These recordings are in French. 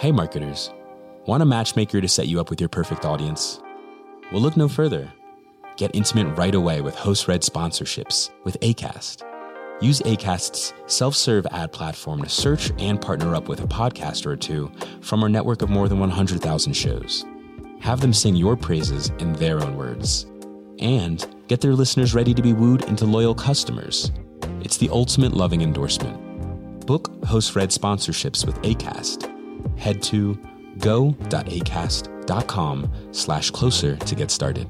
Hey marketers, want a matchmaker to set you up with your perfect audience? Well, look no further. Get intimate right away with host-read sponsorships with Acast. Use Acast's self-serve ad platform to search and partner up with a podcaster or two from our network of more than 100,000 shows. Have them sing your praises in their own words. And get their listeners ready to be wooed into loyal customers. It's the ultimate loving endorsement. Book host-read sponsorships with Acast. Head to go.acast.com/closer to get started.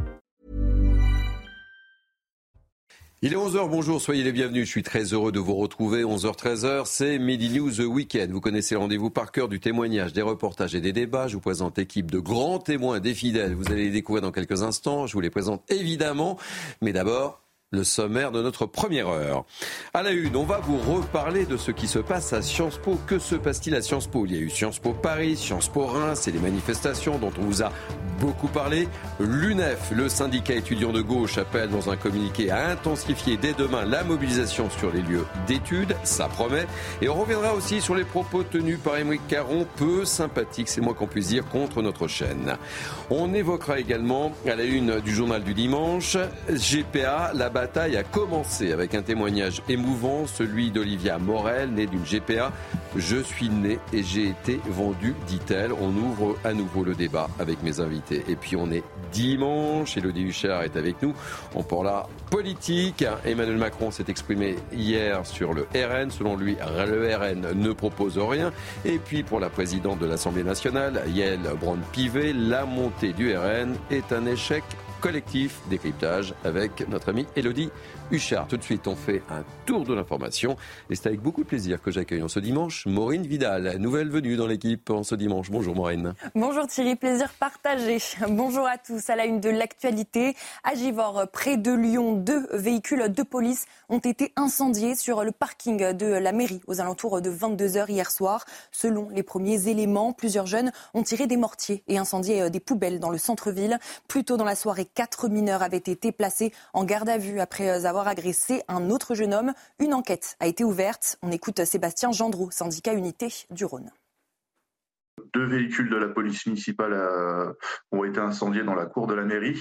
Il est 11h, bonjour, soyez les bienvenus. Je suis très heureux de vous retrouver. 11h, 13h, c'est Midi News Weekend. Vous connaissez le rendez-vous par cœur du témoignage, des reportages et des débats. Je vous présente l'équipe de grands témoins, des fidèles. Vous allez les découvrir dans quelques instants. Je vous les présente évidemment. Mais d'abord, le sommaire de notre première heure. À la une, on va vous reparler de ce qui se passe à Sciences Po. Que se passe-t-il à Sciences Po ? Il y a eu Sciences Po Paris, Sciences Po Reims et les manifestations dont on vous a beaucoup parlé. L'UNEF, le syndicat étudiant de gauche, appelle dans un communiqué à intensifier dès demain la mobilisation sur les lieux d'études. Ça promet. Et on reviendra aussi sur les propos tenus par Aymeric Caron, peu sympathique, c'est moins qu'on puisse dire, contre notre chaîne. On évoquera également à la une du journal du dimanche, GPA, la bataille a commencé avec un témoignage émouvant, celui d'Olivia Morel, née d'une GPA. Je suis née et j'ai été vendue, dit-elle. On ouvre à nouveau le débat avec mes invités. Et puis on est dimanche, Élodie Huchard est avec nous. On parlera politique. Emmanuel Macron s'est exprimé hier sur le RN. Selon lui, le RN ne propose rien. Et puis pour la présidente de l'Assemblée nationale, Yael Braun-Pivet, la montée du RN est un échec collectif. Décryptage avec notre amie Élodie Huchard. Tout de suite, on fait un tour de l'information. Et c'est avec beaucoup de plaisir que j'accueille en ce dimanche Maureen Vidal, nouvelle venue dans l'équipe en ce dimanche. Bonjour Maureen. Bonjour Thierry, plaisir partagé. Bonjour à tous. À la une de l'actualité, à Givors, près de Lyon, 2 véhicules de police ont été incendiés sur le parking de la mairie aux alentours de 22h hier soir. Selon les premiers éléments, plusieurs jeunes ont tiré des mortiers et incendié des poubelles dans le centre-ville. Plus tôt dans la soirée, 4 mineurs avaient été placés en garde à vue après avoir agressé un autre jeune homme. Une enquête a été ouverte. On écoute Sébastien Gendreau, syndicat Unité du Rhône. 2 véhicules de la police municipale ont été incendiés dans la cour de la mairie.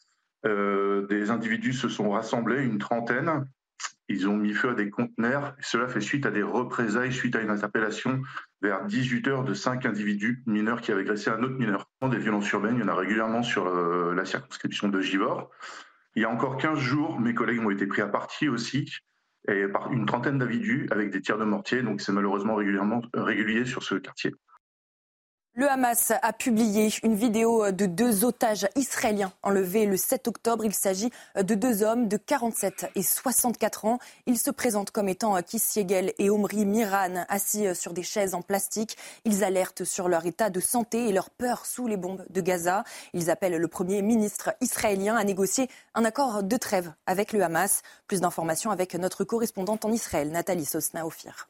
Des individus se sont rassemblés, une trentaine. Ils ont mis feu à des conteneurs. Cela fait suite à des représailles, suite à une interpellation vers 18h de 5 individus mineurs qui avaient agressé un autre mineur. Des violences urbaines, il y en a régulièrement sur la circonscription de Givors. Il y a encore 15 jours, mes collègues ont été pris à partie aussi, et par une trentaine d'individus avec des tirs de mortier. Donc c'est malheureusement régulier sur ce quartier. Le Hamas a publié une vidéo de 2 otages israéliens enlevés le 7 octobre. Il s'agit de 2 hommes de 47 et 64 ans. Ils se présentent comme étant Kiss Yegel et Omri Miran, assis sur des chaises en plastique. Ils alertent sur leur état de santé et leur peur sous les bombes de Gaza. Ils appellent le Premier ministre israélien à négocier un accord de trêve avec le Hamas. Plus d'informations avec notre correspondante en Israël, Nathalie Sosna-Ophir.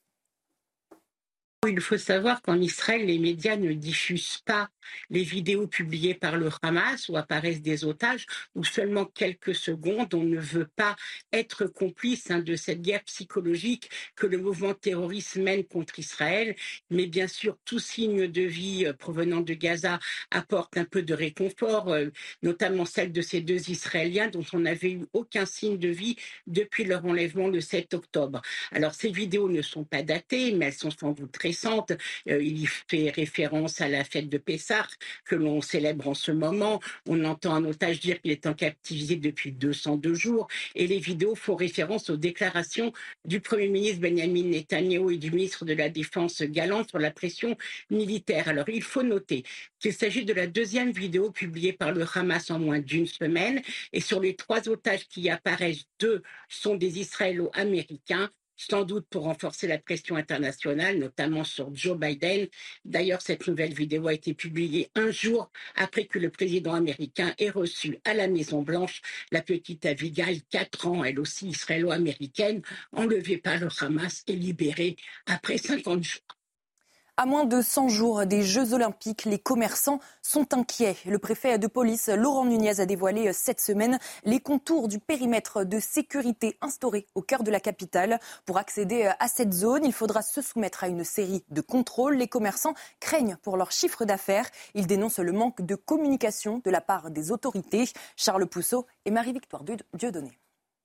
Il faut savoir qu'en Israël, les médias ne diffusent pas les vidéos publiées par le Hamas où apparaissent des otages, ou seulement quelques secondes. On ne veut pas être complice de cette guerre psychologique que le mouvement terroriste mène contre Israël. Mais bien sûr, tout signe de vie provenant de Gaza apporte un peu de réconfort, notamment celle de ces 2 Israéliens dont on n'avait eu aucun signe de vie depuis leur enlèvement le 7 octobre. Alors, ces vidéos ne sont pas datées, mais elles sont sans doute récentes. Il y fait référence à la fête de Pessah que l'on célèbre en ce moment. On entend un otage dire qu'il est en captivité depuis 202 jours. Et les vidéos font référence aux déclarations du Premier ministre Benjamin Netanyahou et du ministre de la Défense Galland sur la pression militaire. Alors, il faut noter qu'il s'agit de la 2e vidéo publiée par le Hamas en moins d'1 semaine. Et sur les 3 otages qui y apparaissent, 2 sont des Israélo-Américains, sans doute pour renforcer la pression internationale, notamment sur Joe Biden. D'ailleurs, cette nouvelle vidéo a été publiée un jour après que le président américain ait reçu à la Maison-Blanche la petite Abigail, 4 ans, elle aussi israélo-américaine, enlevée par le Hamas et libérée après 50 jours. À moins de 100 jours des Jeux Olympiques, les commerçants sont inquiets. Le préfet de police, Laurent Nunez, a dévoilé cette semaine les contours du périmètre de sécurité instauré au cœur de la capitale. Pour accéder à cette zone, il faudra se soumettre à une série de contrôles. Les commerçants craignent pour leur chiffre d'affaires. Ils dénoncent le manque de communication de la part des autorités. Charles Pousseau et Marie-Victoire Dieudonné.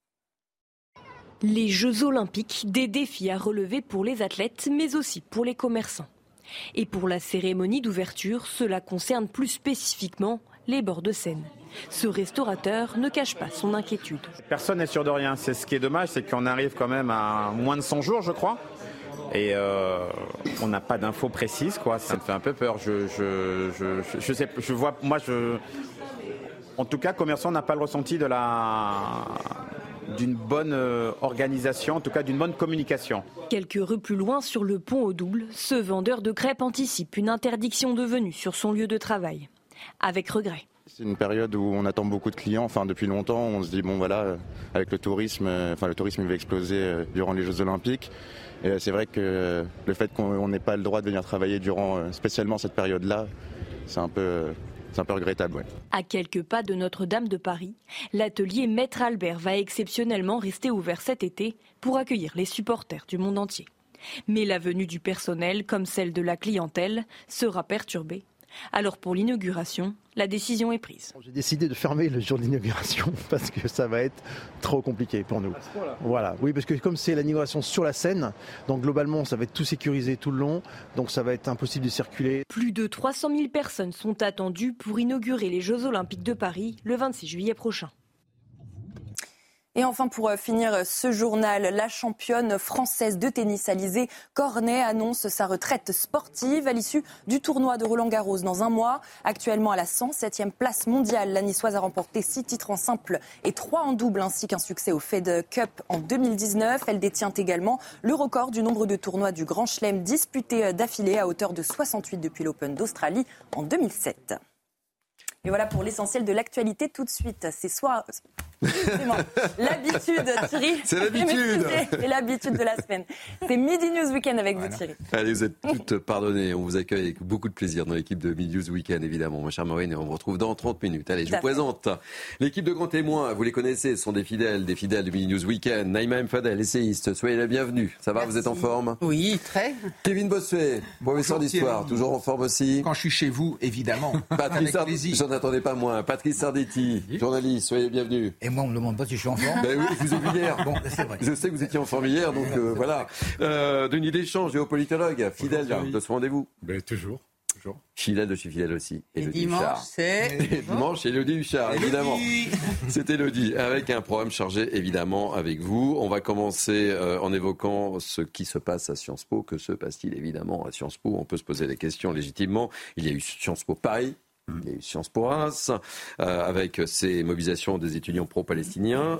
Les Jeux Olympiques, des défis à relever pour les athlètes, mais aussi pour les commerçants. Et pour la cérémonie d'ouverture, cela concerne plus spécifiquement les bords de Seine. Ce restaurateur ne cache pas son inquiétude. Personne n'est sûr de rien. C'est ce qui est dommage, c'est qu'on arrive quand même à moins de 100 jours, je crois. Et on n'a pas d'infos précises, quoi. Ça me fait un peu peur. Je sais, je vois, en tout cas, commerçant n'a pas le ressenti d'une bonne organisation, en tout cas d'une bonne communication. Quelques rues plus loin, sur le pont au Double, ce vendeur de crêpes anticipe une interdiction de venue sur son lieu de travail. Avec regret. C'est une période où on attend beaucoup de clients, depuis longtemps. On se dit, avec le tourisme, le tourisme va exploser durant les Jeux Olympiques. Et c'est vrai que le fait qu'on n'ait pas le droit de venir travailler durant spécialement cette période-là, c'est un peu regrettable. Ouais. À quelques pas de Notre-Dame de Paris, l'atelier Maître Albert va exceptionnellement rester ouvert cet été pour accueillir les supporters du monde entier. Mais la venue du personnel, comme celle de la clientèle, sera perturbée. Alors pour l'inauguration, la décision est prise. J'ai décidé de fermer le jour de l'inauguration parce que ça va être trop compliqué pour nous. Voilà, oui, parce que comme c'est l'inauguration sur la Seine, donc globalement ça va être tout sécurisé tout le long, donc ça va être impossible de circuler. Plus de 300 000 personnes sont attendues pour inaugurer les Jeux Olympiques de Paris le 26 juillet prochain. Et enfin, pour finir ce journal, la championne française de tennis Alizé Cornet annonce sa retraite sportive à l'issue du tournoi de Roland-Garros dans un mois. Actuellement à la 107e place mondiale, la Niçoise a remporté 6 titres en simple et 3 en double, ainsi qu'un succès au Fed Cup en 2019. Elle détient également le record du nombre de tournois du Grand Chelem disputés d'affilée à hauteur de 68 depuis l'Open d'Australie en 2007. Et voilà pour l'essentiel de l'actualité. Tout de suite, c'est l'habitude, Thierry. C'est l'habitude. C'est l'habitude de la semaine. C'est Midi News Weekend avec vous, Thierry. Allez, vous êtes toutes pardonnées. On vous accueille avec beaucoup de plaisir dans l'équipe de Midi News Weekend, évidemment. Ma chère Maureen, et on vous retrouve dans 30 minutes. Allez, je vous présente l'équipe de grands témoins. Vous les connaissez, ce sont des fidèles de Midi News Weekend. Naïma M. Fadel, essayiste. Soyez la bienvenue. Ça va, Merci. Vous êtes en forme? Oui, très. Kevin Bossuet, professeur d'histoire, toujours en forme aussi. Quand je suis chez vous, évidemment. Patrice Sardetti, j'en attendais pas moins. Patrice Sardetti, journaliste, soyez bienvenue. Et moi, on me demande pas si je suis en forme. Ben oui, je vous ai vu hier. Bon, c'est vrai. Je sais que vous étiez en forme hier, donc voilà. Denis Deschamps, géopolitologue, fidèle de ce rendez-vous. Ben, toujours. Fidèle, je suis fidèle aussi. Et dimanche, c'est... Dimanche, Élodie Huchard, évidemment. C'est Élodie, avec un programme chargé, évidemment, avec vous. On va commencer en évoquant ce qui se passe à Sciences Po. Que se passe-t-il, évidemment, à Sciences Po? On peut se poser des questions légitimement. Il y a eu Sciences Po Paris. Il y a eu Sciences Po Reims, avec ces mobilisations des étudiants pro-palestiniens,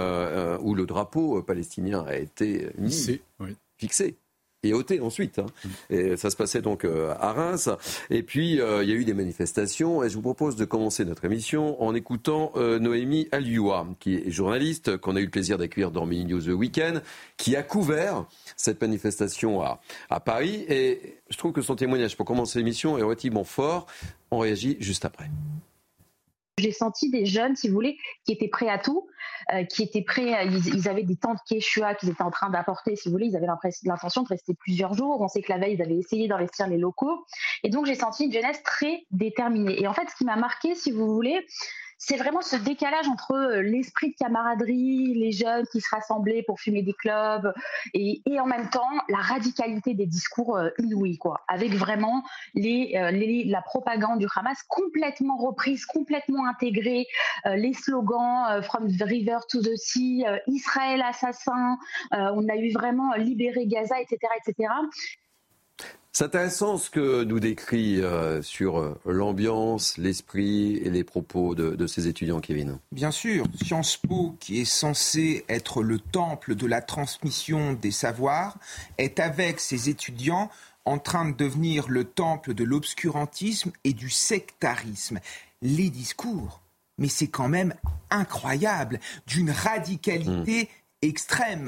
où le drapeau palestinien a été fixé. Et ôté ensuite. Et ça se passait donc à Reims. Et puis, il y a eu des manifestations. Et je vous propose de commencer notre émission en écoutant Noémie Alioua, qui est journaliste, qu'on a eu le plaisir d'accueillir dans Mini News The Weekend, qui a couvert cette manifestation à Paris. Et je trouve que son témoignage pour commencer l'émission est relativement fort. On réagit juste après. J'ai senti des jeunes, si vous voulez, qui étaient prêts à tout, qui étaient prêts, ils avaient des tentes Quechua qu'ils étaient en train d'apporter, si vous voulez, ils avaient l'intention de rester plusieurs jours. On sait que la veille, ils avaient essayé d'investir les locaux. Et donc, j'ai senti une jeunesse très déterminée. Et en fait, ce qui m'a marqué, si vous voulez, c'est vraiment ce décalage entre l'esprit de camaraderie, les jeunes qui se rassemblaient pour fumer des clubs et en même temps la radicalité des discours inouïs, quoi, avec vraiment la propagande du Hamas complètement reprise, complètement intégrée, les slogans From the River to the Sea, Israël assassin, on a eu vraiment libérer Gaza, etc., etc. C'est intéressant ce que nous décrit sur l'ambiance, l'esprit et les propos de ces étudiants, Kevin. Bien sûr, Sciences Po, qui est censé être le temple de la transmission des savoirs, est avec ses étudiants en train de devenir le temple de l'obscurantisme et du sectarisme. Les discours, mais c'est quand même incroyable, d'une radicalité extrême.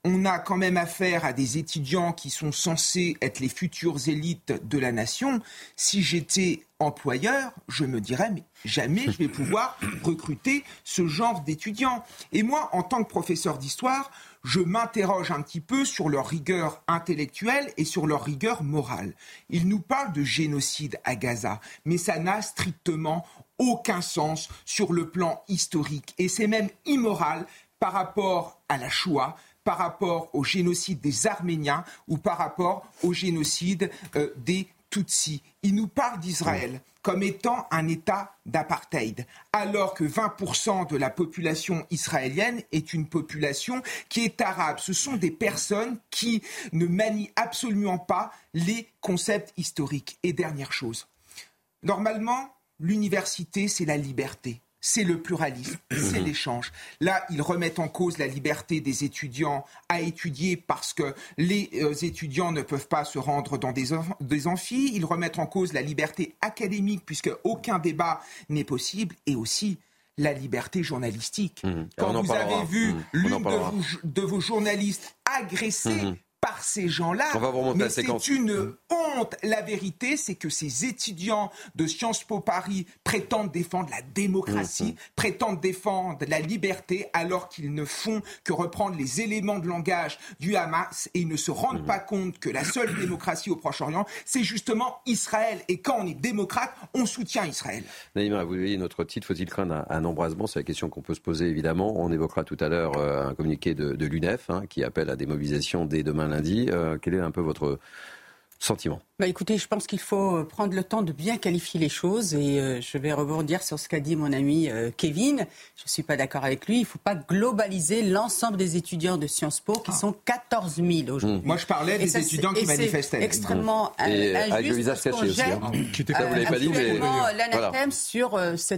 on a quand même affaire à des étudiants qui sont censés être les futures élites de la nation. Si j'étais employeur, je me dirais, mais jamais je vais pouvoir recruter ce genre d'étudiants. Et moi, en tant que professeur d'histoire, je m'interroge un petit peu sur leur rigueur intellectuelle et sur leur rigueur morale. Ils nous parlent de génocide à Gaza, mais ça n'a strictement aucun sens sur le plan historique. Et c'est même immoral par rapport à la Shoah, par rapport au génocide des Arméniens ou par rapport au génocide des Tutsis. Ils nous parlent d'Israël comme étant un État d'apartheid, alors que 20% de la population israélienne est une population qui est arabe. Ce sont des personnes qui ne manient absolument pas les concepts historiques. Et dernière chose, normalement, l'université, c'est la liberté. C'est le pluralisme, c'est l'échange. Là, ils remettent en cause la liberté des étudiants à étudier parce que les étudiants ne peuvent pas se rendre dans des amphis. Ils remettent en cause la liberté académique puisque aucun débat n'est possible et aussi la liberté journalistique. Quand vous avez vu l'une de vos journalistes agressée par ces gens-là, mais c'est une honte. La vérité, c'est que ces étudiants de Sciences Po Paris prétendent défendre la démocratie, prétendent défendre la liberté, alors qu'ils ne font que reprendre les éléments de langage du Hamas et ils ne se rendent pas compte que la seule démocratie au Proche-Orient, c'est justement Israël. Et quand on est démocrate, on soutient Israël. Naïma, vous voyez notre titre, faut-il craindre un embrasement? C'est la question qu'on peut se poser évidemment. On évoquera tout à l'heure un communiqué de l'UNEF qui appelle à des mobilisations dès demain lundi. Quel est un peu votre sentiment? Écoutez, je pense qu'il faut prendre le temps de bien qualifier les choses et je vais rebondir sur ce qu'a dit mon ami Kevin. Je ne suis pas d'accord avec lui. Il ne faut pas globaliser l'ensemble des étudiants de Sciences Po qui sont 14 000 aujourd'hui. Moi, je parlais des étudiants qui manifestaient. C'est extrêmement injuste. Avec le visage caché aussi. Ça, vous l'avez pas dit, mais l'anathème sur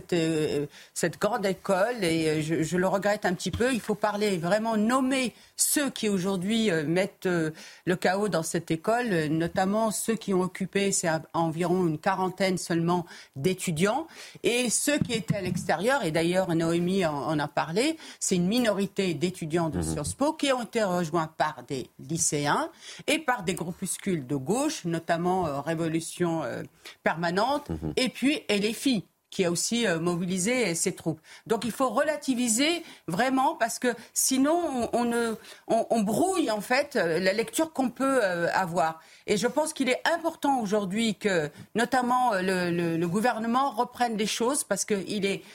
cette grande école et je le regrette un petit peu. Il faut parler, vraiment nommer ceux qui aujourd'hui mettent le chaos dans cette école, notamment ceux qui ont occupé, c'est environ une quarantaine seulement d'étudiants, et ceux qui étaient à l'extérieur, et d'ailleurs Noémie en a parlé, c'est une minorité d'étudiants de Sciences Po qui ont été rejoints par des lycéens et par des groupuscules de gauche, notamment Révolution Permanente, et puis LFI, qui a aussi mobilisé ses troupes. Donc il faut relativiser vraiment parce que sinon on brouille en fait la lecture qu'on peut avoir. Et je pense qu'il est important aujourd'hui que notamment le gouvernement reprenne les choses parce qu'il est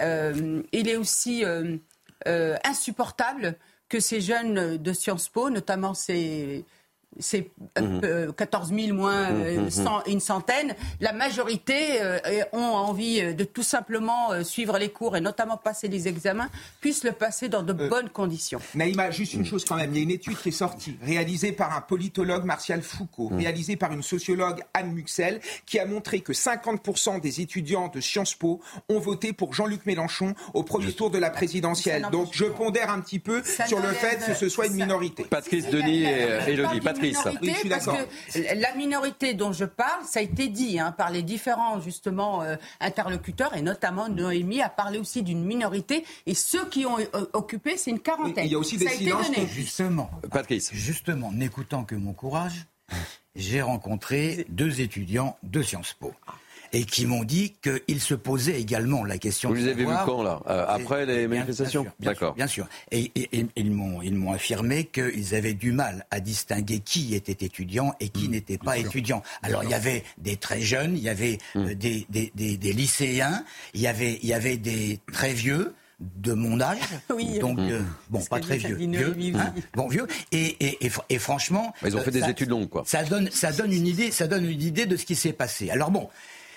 aussi insupportable que ces jeunes de Sciences Po, notamment c'est 14 000 moins une centaine. La majorité ont envie de tout simplement suivre les cours et notamment passer les examens, puissent le passer dans de bonnes conditions. Naïma, juste une chose quand même. Il y a une étude qui est sortie, réalisée par un politologue, Martial Foucault, réalisée par une sociologue, Anne Muxel, qui a montré que 50% des étudiants de Sciences Po ont voté pour Jean-Luc Mélenchon au premier tour de la présidentielle. Donc je pondère un petit peu sur le fait que ce soit une minorité. Patrice, Denis et Élodie. Oui, je suis d'accord. Parce que la minorité dont je parle, ça a été dit par les différents justement interlocuteurs et notamment Noémie a parlé aussi d'une minorité et ceux qui ont occupé, c'est une quarantaine. Il y a aussi des silences. Justement, Patrice. Justement, n'écoutant que mon courage, j'ai rencontré 2 étudiants de Sciences Po. Et qui m'ont dit qu'ils se posaient également la question. Vous les avez vus quand, là après les manifestations? D'accord. Bien sûr. Et ils m'ont affirmé qu'ils avaient du mal à distinguer qui était étudiant et qui n'était pas étudiant. Alors, il y avait des très jeunes, il y avait des lycéens, il y avait des très vieux, de mon âge, donc pas très vieux, vieux, et franchement, ils ont fait des études longues, quoi. Ça donne une idée de ce qui s'est passé. Alors bon.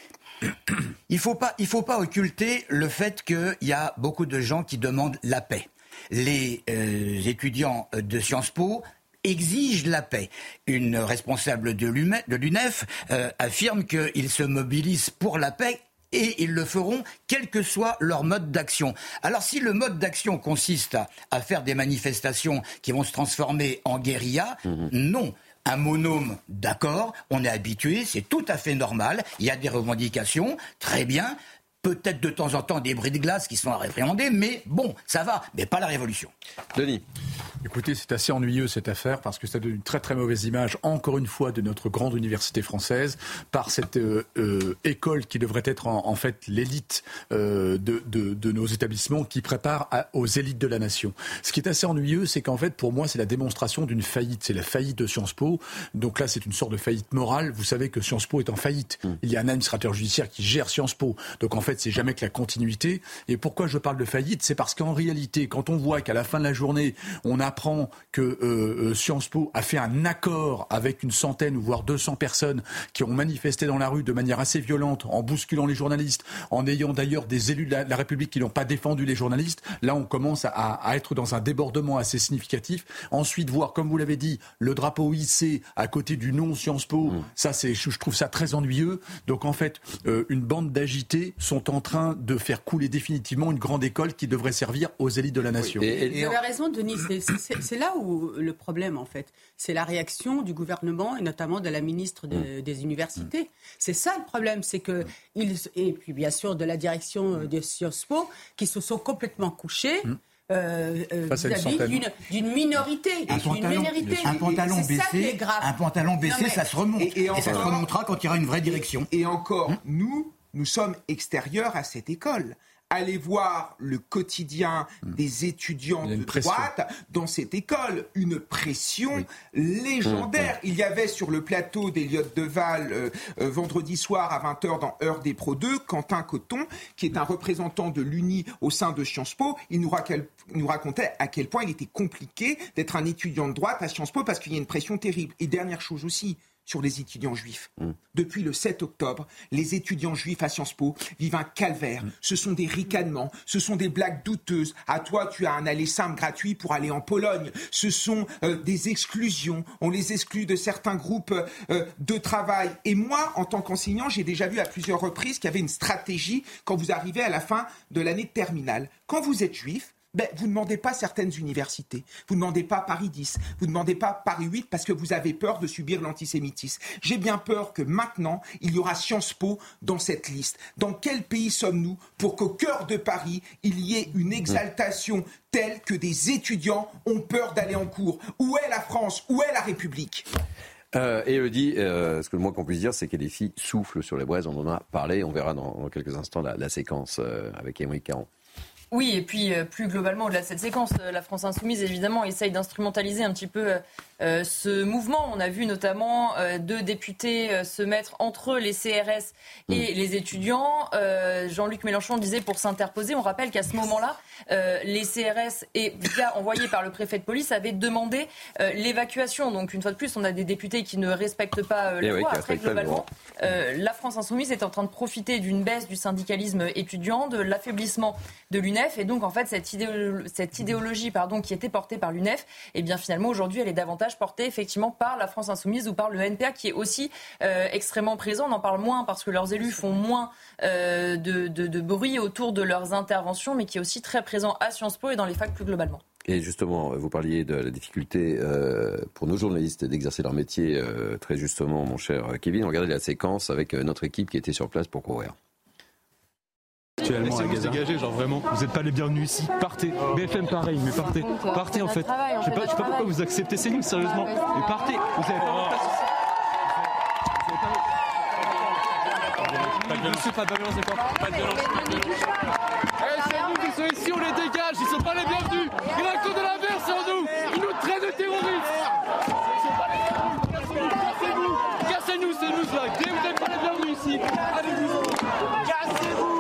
Il faut pas occulter le fait qu'il y a beaucoup de gens qui demandent la paix. Les étudiants de Sciences Po exigent la paix. Une responsable de l'UNEF affirme qu'ils se mobilisent pour la paix et ils le feront quel que soit leur mode d'action. Alors si le mode d'action consiste à faire des manifestations qui vont se transformer en guérilla, non. Un monôme, d'accord, on est habitué, c'est tout à fait normal, il y a des revendications, très bien. peut-être de temps en temps des bris de glace qui sont à répréhender, mais bon, ça va, mais pas la révolution. Denis. Écoutez, c'est assez ennuyeux cette affaire parce que ça donne une très très mauvaise image, encore une fois, de notre grande université française par cette école qui devrait être en fait l'élite de nos établissements qui prépare aux élites de la nation. Ce qui est assez ennuyeux, c'est qu'en fait, pour moi, c'est la démonstration d'une faillite. C'est la faillite de Sciences Po. Donc là, c'est une sorte de faillite morale. Vous savez que Sciences Po est en faillite. Il y a un administrateur judiciaire qui gère Sciences Po. Donc en fait, c'est jamais que la continuité. Et pourquoi je parle de faillite ? C'est parce qu'en réalité, quand on voit qu'à la fin de la journée, on apprend que Sciences Po a fait un accord avec une centaine, voire 200 personnes qui ont manifesté dans la rue de manière assez violente, en bousculant les journalistes, en ayant d'ailleurs des élus de la République qui n'ont pas défendu les journalistes. Là, on commence à être dans un débordement assez significatif. Ensuite, voir, comme vous l'avez dit, le drapeau hissé à côté du nom Sciences Po, ça, je trouve ça très ennuyeux. Donc, en fait, une bande d'agités sont en train de faire couler définitivement une grande école qui devrait servir aux élites de la nation. Vous avez raison, Denis. C'est là où le problème, en fait. C'est la réaction du gouvernement et notamment de la ministre des Universités. C'est ça le problème. C'est que et puis, bien sûr, de la direction de Sciences Po qui se sont complètement couchés. Vis-à-vis d'une minorité. Un pantalon baissé, ça se remonte. Et ça se remontera quand il y aura une vraie direction. Et encore, nous sommes extérieurs à cette école. Allez voir le quotidien des étudiants de droite dans cette école. Une pression légendaire. Il y avait sur le plateau d'Eliott Deval vendredi soir à 20h dans Heure des Pro 2, Quentin Coton, qui est un représentant de l'UNI au sein de Sciences Po. Il nous racontait à quel point il était compliqué d'être un étudiant de droite à Sciences Po parce qu'il y a une pression terrible. Et dernière chose aussi, sur les étudiants juifs. Depuis le 7 octobre, les étudiants juifs à Sciences Po vivent un calvaire. Ce sont des ricanements, ce sont des blagues douteuses. À toi, tu as un aller simple gratuit pour aller en Pologne. Ce sont des exclusions. On les exclut de certains groupes de travail. Et moi, en tant qu'enseignant, j'ai déjà vu à plusieurs reprises qu'il y avait une stratégie quand vous arrivez à la fin de l'année de terminale. Quand vous êtes juif, vous ne demandez pas certaines universités, vous ne demandez pas Paris 10, vous ne demandez pas Paris 8 parce que vous avez peur de subir l'antisémitisme. J'ai bien peur que maintenant, il y aura Sciences Po dans cette liste. Dans quel pays sommes-nous pour qu'au cœur de Paris, il y ait une exaltation telle que des étudiants ont peur d'aller en cours ? Où est la France ? Où est la République ? Élodie, ce que le moins qu'on puisse dire, c'est que les filles soufflent sur les braises. On en a parlé, on verra dans quelques instants la séquence avec Émeric Caron. Oui, et puis plus globalement, au-delà de cette séquence, la France Insoumise, évidemment, essaye d'instrumentaliser un petit peu ce mouvement. On a vu notamment deux députés se mettre entre les CRS et les étudiants. Jean-Luc Mélenchon disait pour s'interposer. On rappelle qu'à ce moment-là, les CRS, envoyés par le préfet de police, avaient demandé l'évacuation. Donc, une fois de plus, on a des députés qui ne respectent pas la loi. Après, globalement, la France Insoumise est en train de profiter d'une baisse du syndicalisme étudiant, de l'affaiblissement de l'UNEF. Et donc, en fait, cette idéologie qui était portée par l'UNEF, eh bien, finalement, aujourd'hui, elle est davantage portée, effectivement, par la France Insoumise ou par le NPA, qui est aussi extrêmement présent. On en parle moins parce que leurs élus font moins de bruit autour de leurs interventions, mais qui est aussi très présent à Sciences Po et dans les facs plus globalement. Et justement, vous parliez de la difficulté pour nos journalistes d'exercer leur métier, très justement, mon cher Kevin. Regardez la séquence avec notre équipe qui était sur place pour couvrir. Actuellement à Gaza. Dégagez, genre vraiment, vous n'êtes pas les bienvenus ici. Partez. BFM pareil, mais partez. Partez en fait. Je sais pas pourquoi vous acceptez ces lignes, sérieusement. Mais partez. Vous n'avez pas votre place ici. Pas de violence, d'accord. Pas de violence. C'est nous qui sommes ici, on les dégage. Ils sont pas les bienvenus. Il y a que de la merde sur nous. Ils nous traitent de terroristes. Cassez-vous. Cassez-nous, c'est nous là. Vous n'êtes pas les bienvenus ici. Allez-vous. Cassez-vous.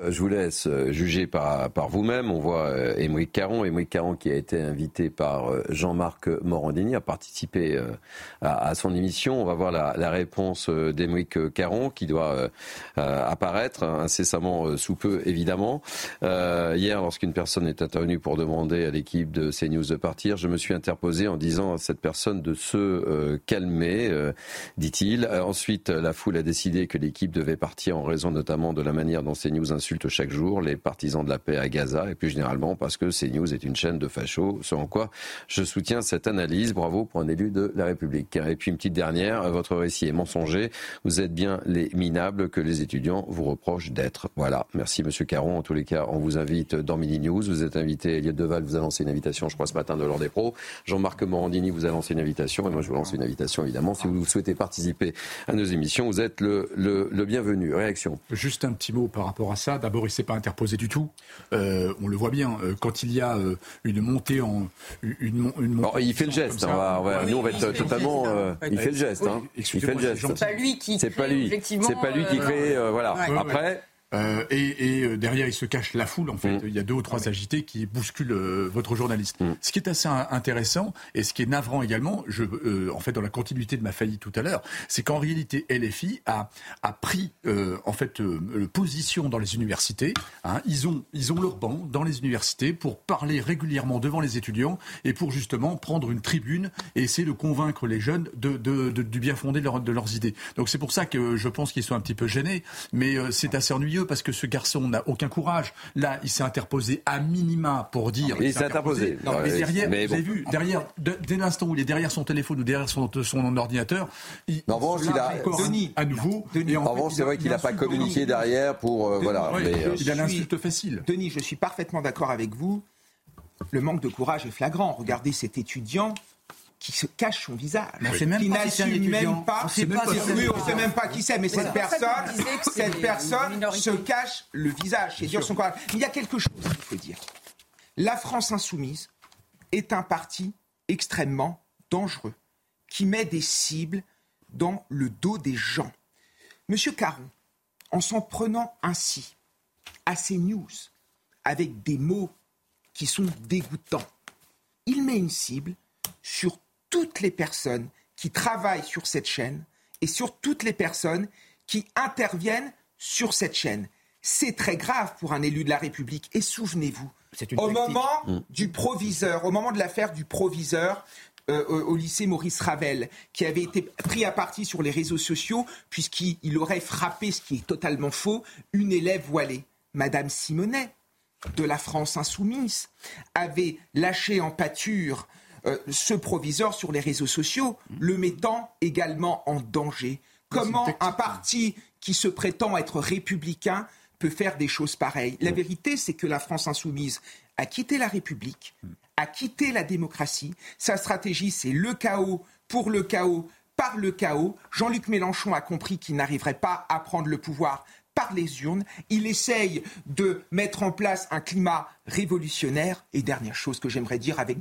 je vous laisse juger par vous-même. On voit Aymeric Caron qui a été invité par Jean-Marc Morandini à participer à son émission. On va voir la réponse d'Aymeric Caron qui doit apparaître incessamment sous peu, évidemment. Hier, lorsqu'une personne est intervenue pour demander à l'équipe de CNews de partir, je me suis interposé en disant à cette personne de se calmer, dit-il. Ensuite, la foule a décidé que l'équipe devait partir en raison notamment de la manière dont CNews insulte chaque jour les partisans de la paix à Gaza et plus généralement parce que CNews est une chaîne de fachos, selon quoi je soutiens cette analyse. Bravo pour un élu de la République. Et puis une petite dernière, votre récit est mensonger. Vous êtes bien les minables que les étudiants vous reprochent d'être. Voilà, merci Monsieur Caron. En tous les cas, on vous invite dans Midi News. Vous êtes invité, Elliott Deval vous a lancé une invitation, je crois, ce matin de l'Ordre des Pros. Jean-Marc Morandini vous a lancé une invitation et moi je vous lance une invitation évidemment. Si vous souhaitez participer à nos émissions, vous êtes le bienvenu. Réaction. Juste un petit mot par rapport à ça. D'abord, il ne s'est pas interposé du tout. On le voit bien. Quand il y a une montée en... Alors, il fait le geste. Nous, on va être totalement... il fait le geste. Oui, il fait le geste. C'est pas lui qui crée, effectivement... C'est pas lui qui crée... voilà. Après... Derrière, il se cache la foule, en fait. Il y a 2 ou 3 agités qui bousculent votre journaliste. Ce qui est assez intéressant, et ce qui est navrant également, en fait, dans la continuité de ma faillite tout à l'heure, c'est qu'en réalité, LFI a pris, position dans les universités. Ils ont leur banc dans les universités pour parler régulièrement devant les étudiants et pour justement prendre une tribune et essayer de convaincre les jeunes du bien fondé de leurs idées. Donc c'est pour ça que je pense qu'ils sont un petit peu gênés, mais c'est assez ennuyeux parce que ce garçon n'a aucun courage. Là, il s'est interposé à minima pour dire... Il s'est interposé. Non, mais derrière, vous avez vu, dès l'instant où il est derrière son téléphone ou derrière son ordinateur, en revanche, à nouveau... En revanche, c'est vrai qu'il n'a pas communiqué derrière pour... il a l'insulte facile. Denis, je suis parfaitement d'accord avec vous. Le manque de courage est flagrant. Regardez cet étudiant qui se cache son visage, qui n'assume même pas. On ne sait même pas qui c'est, mais cette personne se cache le visage. C'est dire son courage. Il y a quelque chose qu'il faut dire. La France insoumise est un parti extrêmement dangereux qui met des cibles dans le dos des gens. Monsieur Caron, en s'en prenant ainsi à CNews, avec des mots qui sont dégoûtants, il met une cible sur toutes les personnes qui travaillent sur cette chaîne et sur toutes les personnes qui interviennent sur cette chaîne. C'est très grave pour un élu de la République. Et souvenez-vous, au moment du proviseur, au moment de l'affaire du proviseur au lycée Maurice Ravel, qui avait été pris à partie sur les réseaux sociaux puisqu'il aurait frappé, ce qui est totalement faux, une élève voilée. Madame Simonet, de la France insoumise, avait lâché en pâture ce proviseur sur les réseaux sociaux, le mettant également en danger. Comment un parti qui se prétend être républicain peut faire des choses pareilles ? La vérité, c'est que la France insoumise a quitté la République, a quitté la démocratie. Sa stratégie, c'est le chaos pour le chaos, par le chaos. Jean-Luc Mélenchon a compris qu'il n'arriverait pas à prendre le pouvoir par les urnes. Il essaye de mettre en place un climat révolutionnaire. Et dernière chose que j'aimerais dire avec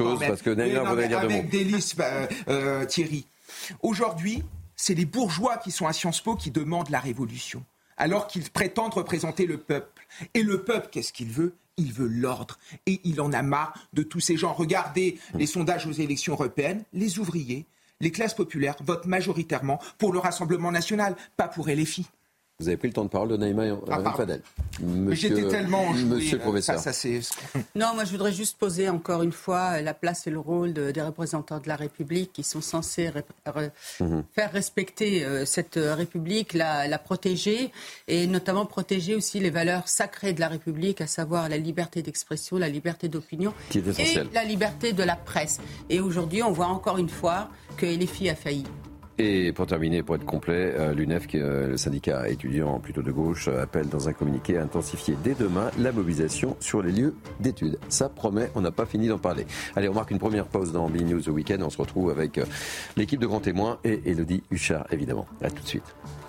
délice, Thierry. Aujourd'hui, c'est les bourgeois qui sont à Sciences Po qui demandent la révolution, alors qu'ils prétendent représenter le peuple. Et le peuple, qu'est-ce qu'il veut ? Il veut l'ordre. Et il en a marre de tous ces gens. Regardez les sondages aux élections européennes. Les ouvriers, les classes populaires votent majoritairement pour le Rassemblement national, pas pour LFI. Vous avez pris le temps de parole de Naïma Fadel. J'étais tellement enjoué. Monsieur le professeur. Non, moi je voudrais juste poser encore une fois la place et le rôle des représentants de la République qui sont censés faire respecter cette République, la protéger et notamment protéger aussi les valeurs sacrées de la République, à savoir la liberté d'expression, la liberté d'opinion et la liberté de la presse. Et aujourd'hui, on voit encore une fois que LFI a failli. Et pour terminer, pour être complet, l'UNEF, qui est le syndicat étudiant plutôt de gauche, appelle dans un communiqué à intensifier dès demain la mobilisation sur les lieux d'études. Ça promet, on n'a pas fini d'en parler. Allez, on marque une première pause dans Big News The Weekend. On se retrouve avec l'équipe de Grands Témoins et Élodie Huchard, évidemment. À tout de suite.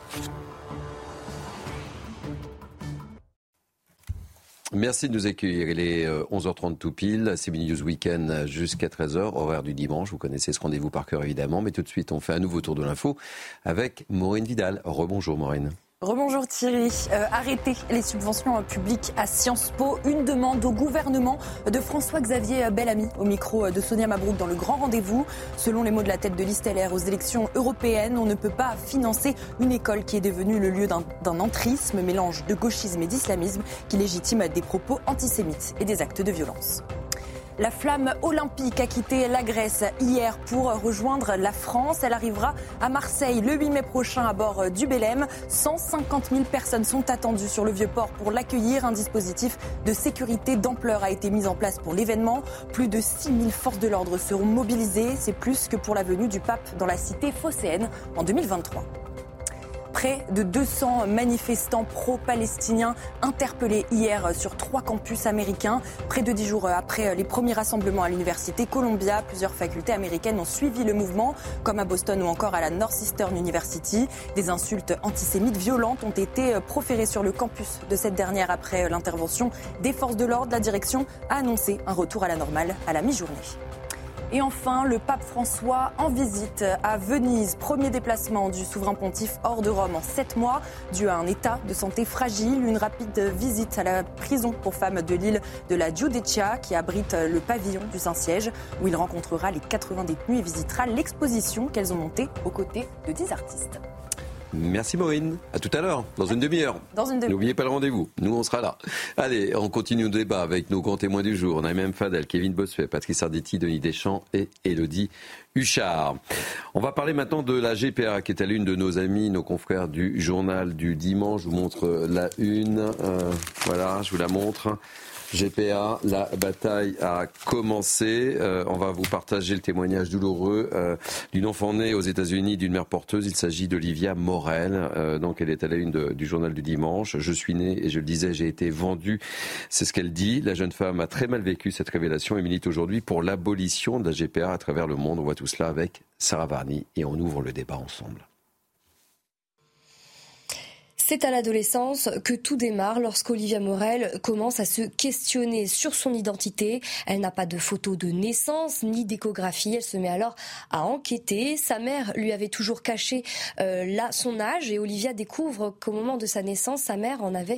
Merci de nous accueillir. Il est 11h30 tout pile. C'est Big News Weekend jusqu'à 13h, horaire du dimanche. Vous connaissez ce rendez-vous par cœur évidemment. Mais tout de suite, on fait un nouveau tour de l'info avec Maureen Vidal. Rebonjour Maureen. Rebonjour Thierry. Arrêter les subventions publiques à Sciences Po. Une demande au gouvernement de François-Xavier Bellamy au micro de Sonia Mabrouk dans le Grand Rendez-vous. Selon les mots de la tête de liste LR aux élections européennes, on ne peut pas financer une école qui est devenue le lieu d'un entrisme, mélange de gauchisme et d'islamisme qui légitime des propos antisémites et des actes de violence. La flamme olympique a quitté la Grèce hier pour rejoindre la France. Elle arrivera à Marseille le 8 mai prochain à bord du Belém. 150 000 personnes sont attendues sur le Vieux-Port pour l'accueillir. Un dispositif de sécurité d'ampleur a été mis en place pour l'événement. Plus de 6 000 forces de l'ordre seront mobilisées. C'est plus que pour la venue du pape dans la cité phocéenne en 2023. Près de 200 manifestants pro-palestiniens interpellés hier sur 3 campus américains. Près de 10 jours après les premiers rassemblements à l'université Columbia, plusieurs facultés américaines ont suivi le mouvement, comme à Boston ou encore à la Northeastern University. Des insultes antisémites violentes ont été proférées sur le campus de cette dernière après l'intervention des forces de l'ordre. La direction a annoncé un retour à la normale à la mi-journée. Et enfin, le pape François en visite à Venise. Premier déplacement du souverain pontife hors de Rome en 7 mois, dû à un état de santé fragile. Une rapide visite à la prison pour femmes de l'île de la Giudecca, qui abrite le pavillon du Saint-Siège, où il rencontrera les 80 détenus et visitera l'exposition qu'elles ont montée aux côtés de 10 artistes. Merci Maureen. À tout à l'heure, dans une demi-heure. N'oubliez pas le rendez-vous. Nous, on sera là. Allez, on continue le débat avec nos grands témoins du jour. On a même Fadel, Kevin Bossuet, Patrice Arditi, Denis Deschamps et Élodie Huchard. On va parler maintenant de la GPA, qui est à l'une de nos amis, nos confrères du journal du dimanche. Je vous montre la une. Voilà, je vous la montre. GPA, la bataille a commencé. On va vous partager le témoignage douloureux d'une enfant née aux États-Unis d'une mère porteuse. Il s'agit d'Olivia Morel. Donc, elle est à la une du journal du dimanche. Je suis née et je le disais, j'ai été vendue. C'est ce qu'elle dit. La jeune femme a très mal vécu cette révélation et milite aujourd'hui pour l'abolition de la GPA à travers le monde. On voit tout cela avec Sarah Varny et on ouvre le débat ensemble. C'est à l'adolescence que tout démarre lorsqu'Olivia Morel commence à se questionner sur son identité. Elle n'a pas de photo de naissance ni d'échographie. Elle se met alors à enquêter. Sa mère lui avait toujours caché son âge et Olivia découvre qu'au moment de sa naissance, sa mère en avait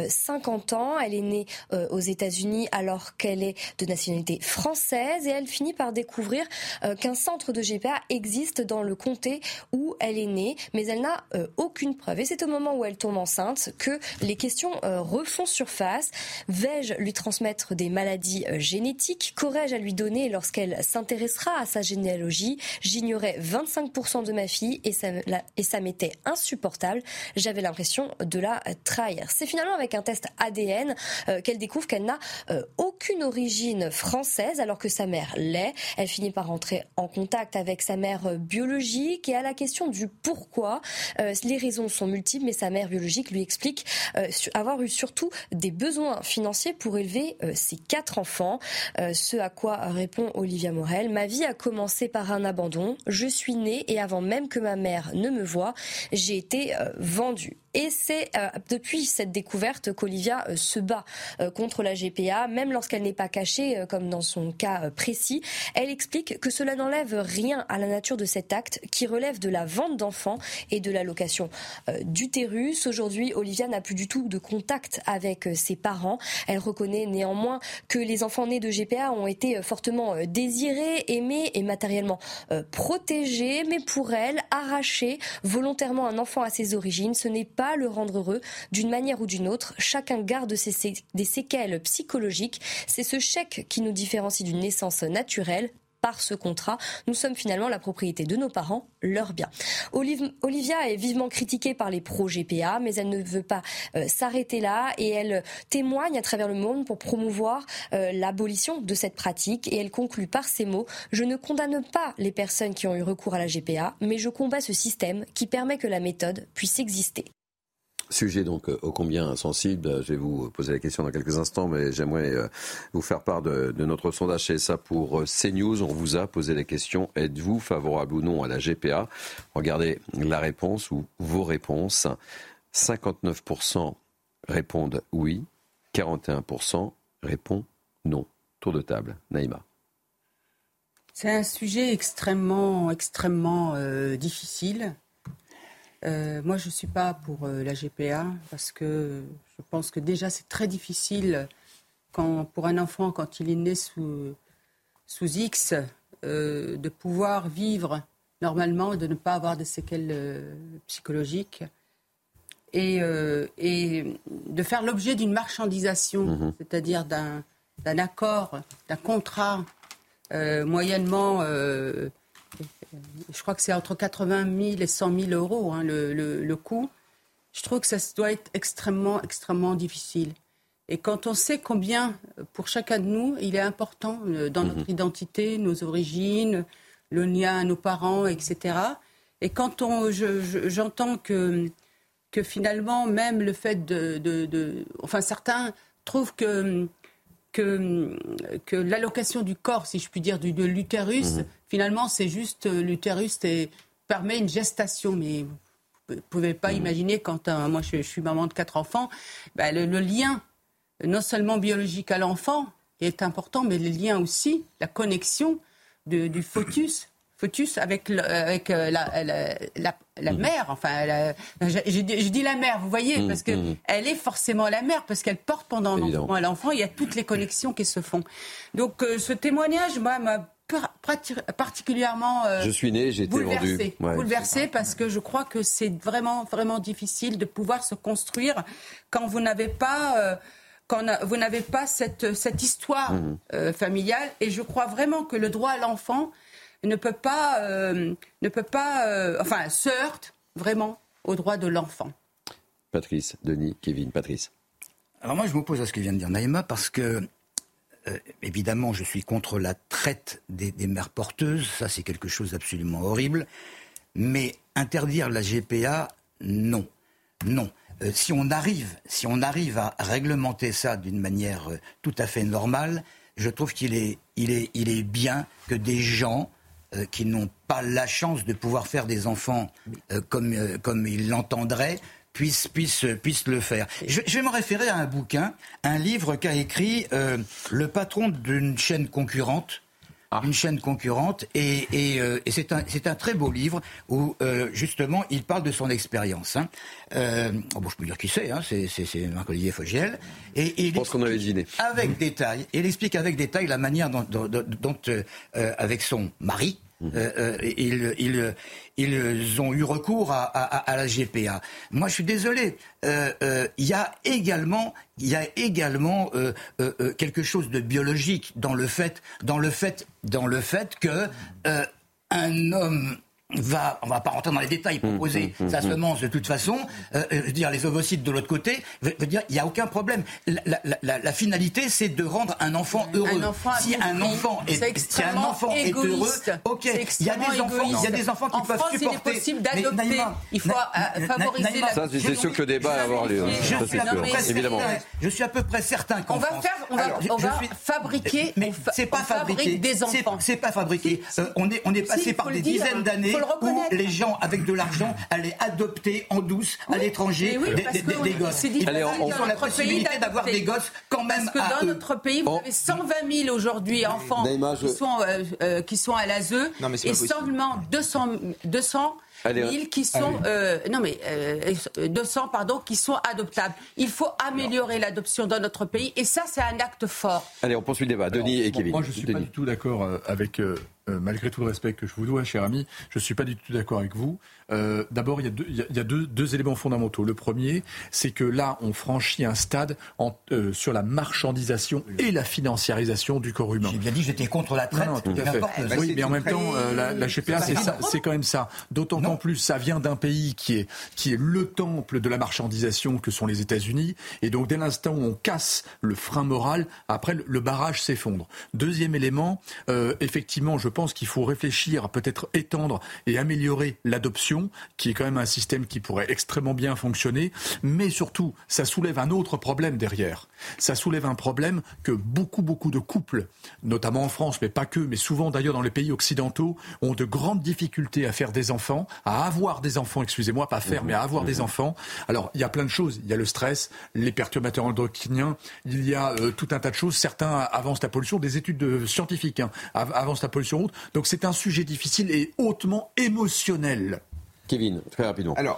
50 ans. Elle est née aux États-Unis alors qu'elle est de nationalité française et elle finit par découvrir qu'un centre de GPA existe dans le comté où elle est née, mais elle n'a aucune preuve. Et c'est au moment où elle tombe enceinte que les questions refont surface. Vais-je lui transmettre des maladies génétiques? Qu'aurais-je à lui donner lorsqu'elle s'intéressera à sa généalogie? J'ignorais 25% de ma fille et ça m'était insupportable. J'avais l'impression de la trahir. C'est finalement avec un test ADN qu'elle découvre qu'elle n'a aucune origine française alors que sa mère l'est. Elle finit par rentrer en contact avec sa mère biologique et à la question du pourquoi, les raisons sont multiples, mais sa mère biologique lui explique avoir eu surtout des besoins financiers pour élever ses 4 enfants. Ce à quoi répond Olivia Morel: ma vie a commencé par un abandon. Je suis née et avant même que ma mère ne me voie, j'ai été vendue. Et c'est depuis cette découverte qu'Olivia se bat contre la GPA, même lorsqu'elle n'est pas cachée, comme dans son cas précis. Elle explique que cela n'enlève rien à la nature de cet acte qui relève de la vente d'enfants et de l'allocation d'utérus. Aujourd'hui, Olivia n'a plus du tout de contact avec ses parents. Elle reconnaît néanmoins que les enfants nés de GPA ont été fortement désirés, aimés et matériellement protégés. Mais pour elle, arracher volontairement un enfant à ses origines, ce n'est pas le rendre heureux d'une manière ou d'une autre. Chacun garde des séquelles psychologiques. C'est ce chèque qui nous différencie d'une naissance naturelle. Par ce contrat, nous sommes finalement la propriété de nos parents, leurs biens. Olivia est vivement critiquée par les pro-GPA, mais elle ne veut pas s'arrêter là et elle témoigne à travers le monde pour promouvoir l'abolition de cette pratique. Et elle conclut par ces mots: je ne condamne pas les personnes qui ont eu recours à la GPA, mais je combats ce système qui permet que la méthode puisse exister. Sujet donc ô combien sensible. Je vais vous poser la question dans quelques instants, mais j'aimerais vous faire part de notre sondage CSA pour CNews. On vous a posé la question: êtes-vous favorable ou non à la GPA? Regardez la réponse ou vos réponses. 59% répondent oui, 41% répondent non. Tour de table. Naïma. C'est un sujet extrêmement difficile. Moi, je ne suis pas pour la GPA parce que je pense que déjà, c'est très difficile pour un enfant, quand il est né sous X, de pouvoir vivre normalement, de ne pas avoir de séquelles psychologiques et de faire l'objet d'une marchandisation, c'est-à-dire d'un accord, d'un contrat moyennement... je crois que c'est entre 80 000 et 100 000 euros le coût. Je trouve que ça doit être extrêmement, extrêmement difficile. Et quand on sait combien, pour chacun de nous, il est important dans notre identité, nos origines, le lien à nos parents, etc. Et quand j'entends que finalement, même le fait enfin, certains trouvent que l'allocation du corps, si je puis dire, de l'utérus, finalement, c'est juste l'utérus permet une gestation. Mais vous ne pouvez pas imaginer, quand moi je suis maman de 4 enfants, le lien, non seulement biologique à l'enfant, est important, mais le lien aussi, la connexion du fœtus avec la mère. Enfin, je dis la mère, vous voyez, parce qu'elle est forcément la mère, parce qu'elle porte pendant l'enfant, il y a toutes les connexions qui se font. Donc ce témoignage, moi, m'a particulièrement je suis né, j'ai été vendu. Bouleversée, parce que je crois que c'est vraiment, vraiment difficile de pouvoir se construire quand vous n'avez pas... vous n'avez pas cette histoire familiale. Et je crois vraiment que le droit à l'enfant ne peut pas se heurte vraiment au droit de l'enfant. Patrice, Denis, Kevin, Patrice. Alors moi, je m'oppose à ce que vient de dire Naïma parce que, évidemment, je suis contre la traite des mères porteuses. Ça, c'est quelque chose d'absolument horrible. Mais interdire la GPA, non. Non. Si on arrive à réglementer ça d'une manière tout à fait normale, je trouve qu'il est bien que des gens qui n'ont pas la chance de pouvoir faire des enfants comme ils l'entendraient puissent le faire. Je vais me référer à un bouquin, un livre qu'a écrit le patron d'une chaîne concurrente. Une chaîne concurrente et c'est un très beau livre où justement il parle de son expérience. Je peux dire qui c'est, c'est Marc-Olivier Fogiel. Et je pense qu'on avait deviné. Avec détail, il explique avec détail la manière dont avec son mari, ils ont eu recours à la GPA. Moi, je suis désolé. Il y a également quelque chose de biologique dans le fait que un homme on va pas rentrer dans les détails, proposer sa semence de toute façon, les ovocytes de l'autre côté, veut dire il y a aucun problème. La finalité, c'est de rendre un enfant heureux. Si un enfant est heureux, ok. Il y a des enfants qui peuvent supporter. Il est possible d'adopter. Il faut favoriser la. Ça, c'est sûr que le débat va avoir lieu. Évidemment. Je suis à peu près certain qu'on va fabriquer. Mais c'est pas fabriquer des enfants. C'est pas fabriquer. On est passé par des dizaines d'années où les gens avec de l'argent allaient adopter en douce à l'étranger des gosses. Ils ont la possibilité d'avoir des gosses quand même. Parce que dans notre pays, vous avez 120 000 aujourd'hui enfants qui sont à l'ASE et seulement 200 000 qui sont 200 qui sont adoptables. Il faut améliorer l'adoption dans notre pays et ça c'est un acte fort. Allez, on poursuit le débat. Denis et Kevin. Moi je ne suis pas du tout d'accord avec malgré tout le respect que je vous dois, cher ami, je ne suis pas du tout d'accord avec vous. D'abord, il y a deux éléments fondamentaux. Le premier, c'est que là, on franchit un stade sur la marchandisation et la financiarisation du corps humain. J'ai bien dit que j'étais contre la traite. Non, tout à fait. Oui, mais en même temps, la GPA, c'est quand même ça. D'autant qu'en plus, ça vient d'un pays qui est le temple de la marchandisation que sont les États-Unis. Et donc, dès l'instant où on casse le frein moral, après, le barrage s'effondre. Deuxième élément, effectivement, je pense qu'il faut réfléchir à peut-être étendre et améliorer l'adoption, qui est quand même un système qui pourrait extrêmement bien fonctionner. Mais surtout, ça soulève un autre problème derrière. Ça soulève un problème que beaucoup de couples, notamment en France, mais pas que, mais souvent d'ailleurs dans les pays occidentaux, ont de grandes difficultés à faire des enfants, à avoir des enfants, excusez-moi, pas faire, mais à avoir des enfants. Alors, il y a plein de choses. Il y a le stress, les perturbateurs endocriniens, il y a tout un tas de choses. Certains avancent la pollution, des études scientifiques avancent la pollution haute. Donc c'est un sujet difficile et hautement émotionnel. Kevin, très rapidement. Alors,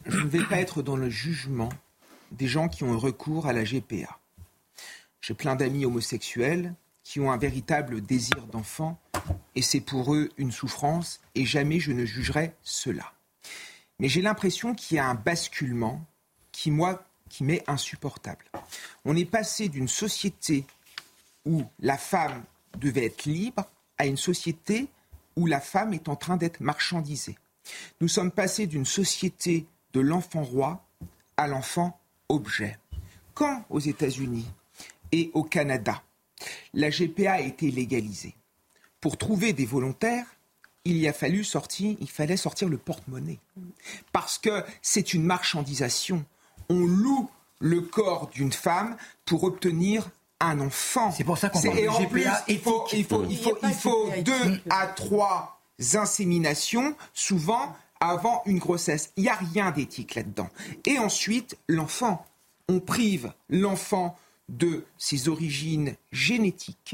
je ne vais pas être dans le jugement des gens qui ont recours à la GPA. J'ai plein d'amis homosexuels qui ont un véritable désir d'enfant et c'est pour eux une souffrance et jamais je ne jugerai cela. Mais j'ai l'impression qu'il y a un basculement qui m'est insupportable. On est passé d'une société où la femme devait être libre à une société où la femme est en train d'être marchandisée. Nous sommes passés d'une société de l'enfant roi à l'enfant objet. Quand aux États-Unis et au Canada, la GPA a été légalisée, pour trouver des volontaires, il fallait sortir le porte-monnaie. Parce que c'est une marchandisation. On loue le corps d'une femme pour obtenir un enfant. C'est pour ça qu'on parle de GPA éthique. Il faut 2 à 3 inséminations, souvent avant une grossesse. Il n'y a rien d'éthique là-dedans. Et ensuite, l'enfant. On prive l'enfant de ses origines génétiques.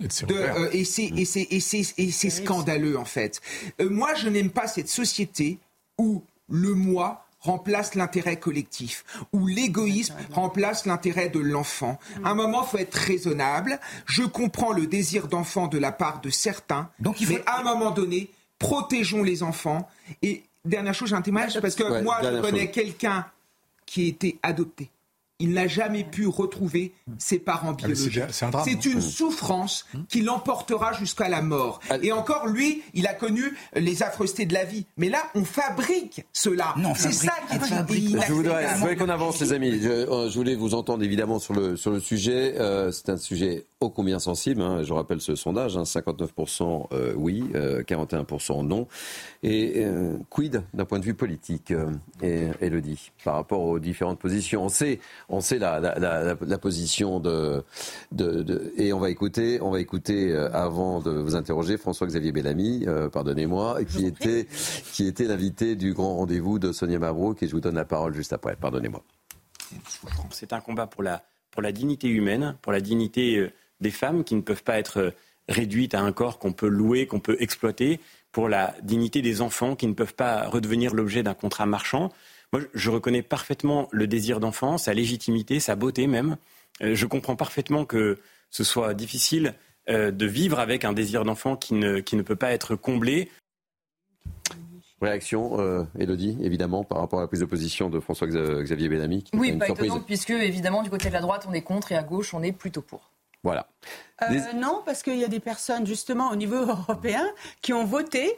Et c'est scandaleux, en fait. Moi, je n'aime pas cette société où le moi remplace l'intérêt collectif, où l'égoïsme remplace l'intérêt de l'enfant. À un moment, il faut être raisonnable. Je comprends le désir d'enfant de la part de certains, mais à un moment donné, protégeons les enfants. Et dernière chose, j'ai un témoignage, parce que moi, je connais quelqu'un qui a été adopté. Il n'a jamais pu retrouver ses parents biologiques. C'est une souffrance qui l'emportera jusqu'à la mort. Et encore, lui, il a connu les affreusetés de la vie. Mais là, on fabrique cela. C'est ça qui est... Je voudrais qu'on avance, les amis. Je voulais vous entendre évidemment sur le sujet. C'est un sujet ô combien sensible. Je rappelle ce sondage, 59% oui, 41% non. Et quid d'un point de vue politique, Élodie, par rapport aux différentes positions. On sait la position et on va écouter avant de vous interroger François-Xavier Bellamy, pardonnez-moi, qui était l'invité du grand rendez-vous de Sonia Mabrouk, et je vous donne la parole juste après. Pardonnez-moi. C'est un combat pour la dignité humaine, pour la dignité des femmes qui ne peuvent pas être réduites à un corps qu'on peut louer, qu'on peut exploiter, pour la dignité des enfants qui ne peuvent pas redevenir l'objet d'un contrat marchand. Moi, je reconnais parfaitement le désir d'enfant, sa légitimité, sa beauté même. Je comprends parfaitement que ce soit difficile de vivre avec un désir d'enfant qui ne peut pas être comblé. Réaction, Élodie, évidemment, par rapport à la prise de position de François-Xavier Bellamy. Oui, pas étonnante, puisque évidemment, du côté de la droite, on est contre et à gauche, on est plutôt pour. Voilà. Non, parce qu'il y a des personnes, justement, au niveau européen, qui ont voté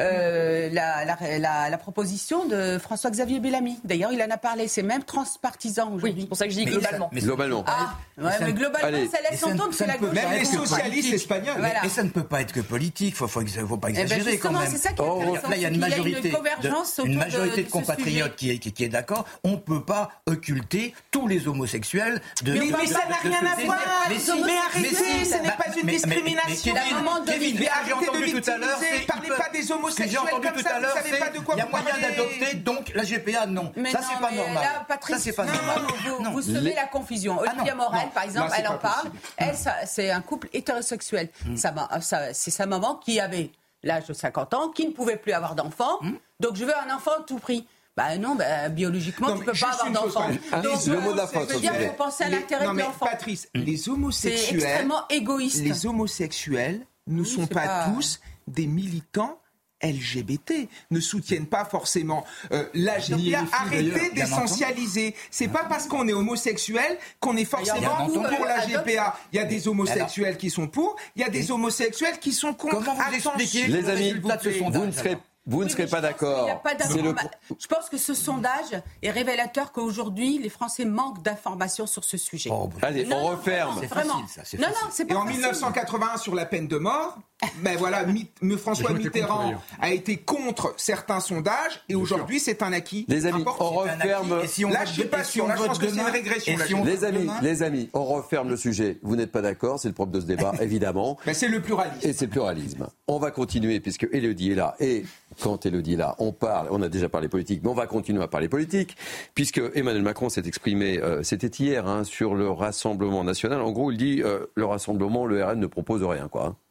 la proposition de François-Xavier Bellamy. D'ailleurs, il en a parlé. C'est même transpartisan aujourd'hui. Oui, c'est pour ça que je dis globalement. Globalement. Mais globalement, ça laisse entendre que c'est la gauche. Même les socialistes espagnols. Mais ça ne peut pas être que politique. Il ne faut pas exagérer quand même. C'est ça qui est intéressant. Là, il y a une majorité de compatriotes qui est d'accord. On ne peut pas occulter tous les homosexuels. Mais ça n'a rien à voir. Mais arrêtez, ce n'est pas une discrimination. Kevin, j'ai entendu tout à l'heure. Parlez pas des homosexuels. Ce que j'ai entendu tout à l'heure, c'est qu'il y a moyen d'adopter, donc la GPA, non. Ça, c'est pas normal. Là, Patrice, ça, c'est pas normal. Vous semez la confusion. Olivia Morel, par exemple, elle en parle. Elle, c'est un couple hétérosexuel. C'est sa maman qui avait l'âge de 50 ans, qui ne pouvait plus avoir d'enfant. Donc, je veux un enfant à tout prix. Non, biologiquement, tu ne peux pas avoir d'enfant. Donc, le mot de la fin, ça veut dire qu'il faut penser à l'intérêt de l'enfant. Patrice, les homosexuels... C'est extrêmement égoïste. Les homosexuels ne sont pas tous des militants LGBT, ne soutiennent pas forcément la GPA. Arrêtez d'essentialiser. C'est pas parce qu'on est homosexuel qu'on est forcément pour la GPA. Il y a des homosexuels qui sont pour, il y a des homosexuels qui sont contre. Comment vous expliquez les amis, vous ne serez pas d'accord. Je pense que ce sondage est révélateur qu'aujourd'hui, les Français manquent d'informations sur ce sujet. Allez, on referme. C'est facile, ça. C'est facile. Et en 1981, sur la peine de mort, François Mitterrand a été contre certains sondages, et aujourd'hui, c'est un acquis. Les amis, on referme. Là, je pense que c'est une régression. Les amis, on referme le sujet. Vous n'êtes pas d'accord, c'est le propre de ce débat, évidemment. C'est le pluralisme. Et c'est le pluralisme. On va continuer, puisque Élodie est là. Et quand Élodie est là, on a déjà parlé politique, mais on va continuer à parler politique, puisque Emmanuel Macron s'est exprimé, c'était hier, sur le Rassemblement national. En gros, il dit, le Rassemblement, le RN ne propose rien, quoi.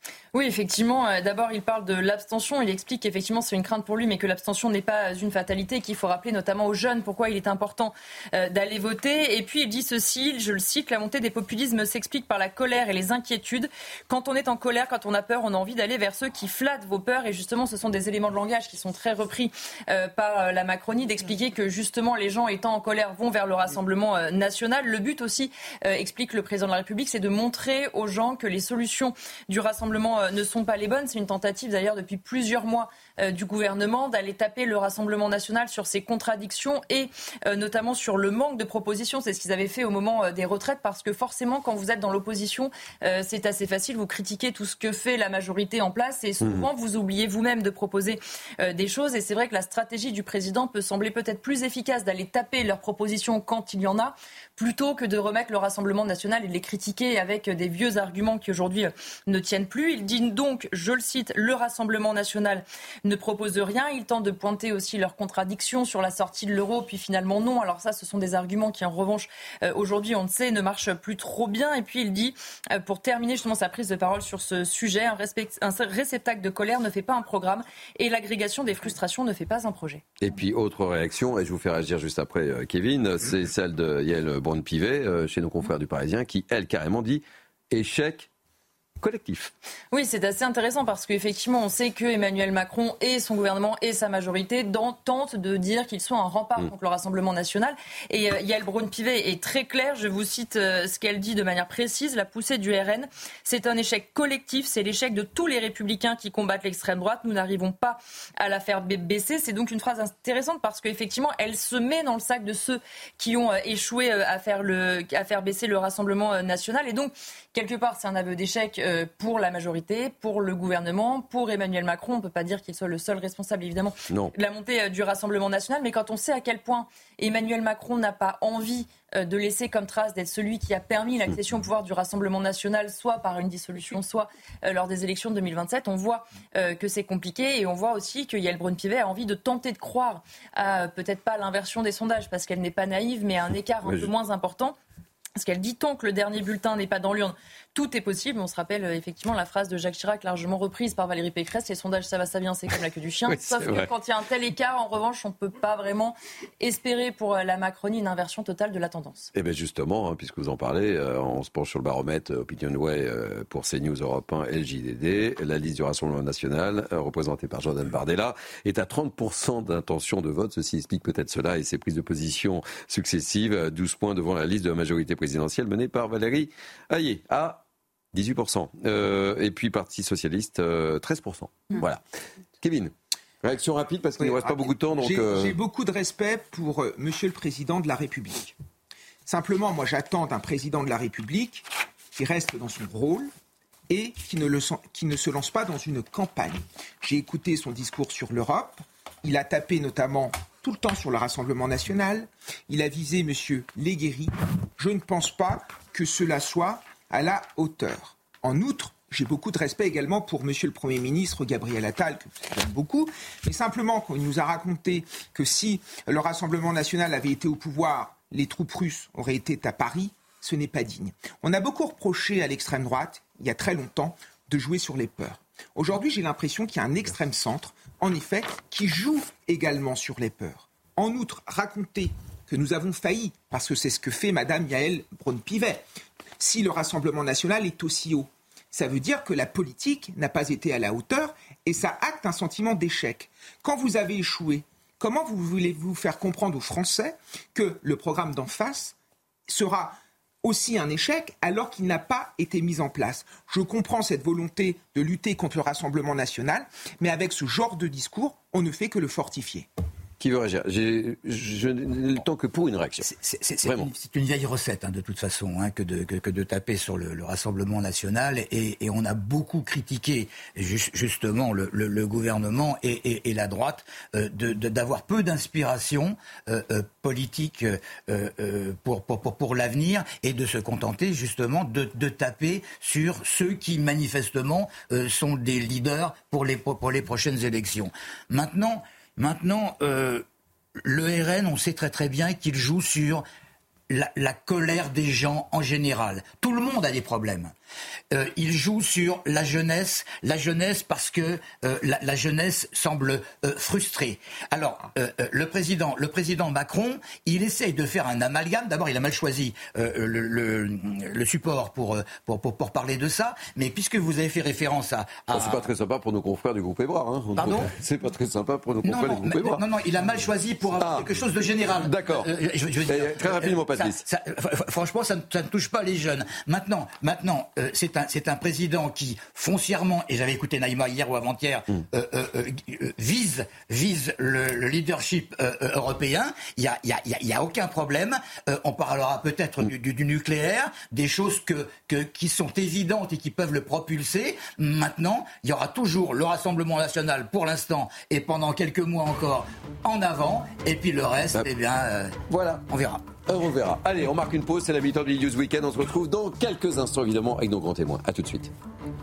Oui, effectivement. D'abord, il parle de l'abstention. Il explique qu'effectivement, c'est une crainte pour lui, mais que l'abstention n'est pas une fatalité et qu'il faut rappeler notamment aux jeunes pourquoi il est important d'aller voter. Et puis, il dit ceci, je le cite, la montée des populismes s'explique par la colère et les inquiétudes. Quand on est en colère, quand on a peur, on a envie d'aller vers ceux qui flattent vos peurs. Et justement, ce sont des éléments de langage qui sont très repris par la Macronie, d'expliquer que justement, les gens étant en colère vont vers le Rassemblement national. Le but aussi, explique le président de la République, c'est de montrer aux gens que les solutions du Rassemblement ne sont pas les bonnes. C'est une tentative d'ailleurs depuis plusieurs mois du gouvernement d'aller taper le Rassemblement national sur ses contradictions et notamment sur le manque de propositions. C'est ce qu'ils avaient fait au moment des retraites parce que forcément quand vous êtes dans l'opposition c'est assez facile, vous critiquez tout ce que fait la majorité en place et souvent vous oubliez vous-même de proposer des choses et c'est vrai que la stratégie du président peut sembler peut-être plus efficace d'aller taper leurs propositions quand il y en a plutôt que de remettre le Rassemblement national et de les critiquer avec des vieux arguments qui aujourd'hui ne tiennent plus. Il dit donc, je le cite, le Rassemblement national ne propose rien. Il tente de pointer aussi leurs contradictions sur la sortie de l'euro, puis finalement non. Alors ça, ce sont des arguments qui, en revanche, aujourd'hui, on le sait, ne marchent plus trop bien. Et puis il dit, pour terminer justement sa prise de parole sur ce sujet, un réceptacle de colère ne fait pas un programme et l'agrégation des frustrations ne fait pas un projet. Et puis, autre réaction, et je vous fais réagir juste après, Kevin, c'est celle de Yael Braun-Pivet, chez nos confrères du Parisien, qui, elle, carrément dit échec collectif. Oui, c'est assez intéressant parce qu'effectivement, on sait que Emmanuel Macron et son gouvernement et sa majorité tentent de dire qu'ils sont un rempart contre le Rassemblement national. Et Yael Braun-Pivet est très claire, je vous cite ce qu'elle dit de manière précise, la poussée du RN, c'est un échec collectif, c'est l'échec de tous les républicains qui combattent l'extrême droite, nous n'arrivons pas à la faire baisser. C'est donc une phrase intéressante parce qu'effectivement, elle se met dans le sac de ceux qui ont échoué à faire baisser le Rassemblement national. Et donc, quelque part, c'est un aveu d'échec pour la majorité, pour le gouvernement, pour Emmanuel Macron. On ne peut pas dire qu'il soit le seul responsable, évidemment, de la montée du Rassemblement national. Mais quand on sait à quel point Emmanuel Macron n'a pas envie de laisser comme trace d'être celui qui a permis l'accession au pouvoir du Rassemblement national, soit par une dissolution, soit lors des élections de 2027, on voit que c'est compliqué. Et on voit aussi que Yael Braun-Pivet a envie de tenter de croire à peut-être pas l'inversion des sondages, parce qu'elle n'est pas naïve, mais à un écart un peu moins important. Parce qu'elle dit tant que le dernier bulletin n'est pas dans l'urne, tout est possible. On se rappelle effectivement la phrase de Jacques Chirac, largement reprise par Valérie Pécresse, les sondages ça vient, c'est comme la queue du chien. Oui, sauf que quand il y a un tel écart, en revanche, on ne peut pas vraiment espérer pour la Macronie une inversion totale de la tendance. Et bien justement, puisque vous en parlez, on se penche sur le baromètre Opinionway pour CNews Europe 1 et le JDD. La liste du Rassemblement national, représentée par Jordan Bardella, est à 30% d'intention de vote. Ceci explique peut-être cela et ses prises de position successives. 12 points devant la liste de la majorité présidentielle menée par Valérie Hayé à 18%. Et puis Parti Socialiste, 13%. Voilà. Kevin, réaction rapide parce qu'il ne nous reste pas beaucoup de temps. Donc J'ai beaucoup de respect pour Monsieur le Président de la République. Simplement, moi j'attends d'un Président de la République qui reste dans son rôle et qui ne se lance pas dans une campagne. J'ai écouté son discours sur l'Europe. Il a tapé notamment tout le temps sur le Rassemblement national. Il a visé M. Léguéry. Je ne pense pas que cela soit à la hauteur. En outre, j'ai beaucoup de respect également pour M. le Premier ministre Gabriel Attal, que j'aime beaucoup, mais simplement quand il nous a raconté que si le Rassemblement national avait été au pouvoir, les troupes russes auraient été à Paris, ce n'est pas digne. On a beaucoup reproché à l'extrême droite, il y a très longtemps, de jouer sur les peurs. Aujourd'hui, j'ai l'impression qu'il y a un extrême centre, en effet, qui joue également sur les peurs. En outre, raconter que nous avons failli, parce que c'est ce que fait Mme Yael Braun-Pivet, si le Rassemblement national est aussi haut, ça veut dire que la politique n'a pas été à la hauteur et ça acte un sentiment d'échec. Quand vous avez échoué, comment voulez-vous faire comprendre aux Français que le programme d'en face sera aussi un échec alors qu'il n'a pas été mis en place? Je comprends cette volonté de lutter contre le Rassemblement national, mais avec ce genre de discours, on ne fait que le fortifier. Qui veut réagir? Je n'ai le temps que pour une réaction. C'est une vieille recette, de toute façon, que de taper sur le Rassemblement national. Et on a beaucoup critiqué, justement, le gouvernement et la droite d'avoir peu d'inspiration politique pour l'avenir et de se contenter, justement, de taper sur ceux qui, manifestement, sont des leaders pour les prochaines élections. Maintenant, le RN, on sait très très bien qu'il joue sur la colère des gens en général. Tout le monde a des problèmes. Il joue sur la jeunesse parce que la jeunesse semble frustrée. Alors, le président Macron, il essaye de faire un amalgame. D'abord, il a mal choisi le support pour parler de ça. Mais puisque vous avez fait référence à... C'est pas très sympa pour nos confrères du groupe Ébrard. Hein. Pardon ? C'est pas très sympa pour nos confrères du groupe Ébrard. Non, il a mal choisi pour avoir quelque chose de général. D'accord. Très rapidement, Patrice. Franchement, ça ne touche pas les jeunes. Maintenant, c'est un président qui, foncièrement, et j'avais écouté Naïma hier ou avant-hier, vise le leadership européen. Il y a aucun problème. On parlera peut-être du nucléaire, des choses qui sont évidentes et qui peuvent le propulser. Maintenant, il y aura toujours le Rassemblement national pour l'instant et pendant quelques mois encore en avant. Et puis le reste, voilà, on verra. On verra. Allez, on marque une pause, c'est la mi-temps du News Weekend. On se retrouve dans quelques instants, évidemment, avec nos grands témoins. À tout de suite.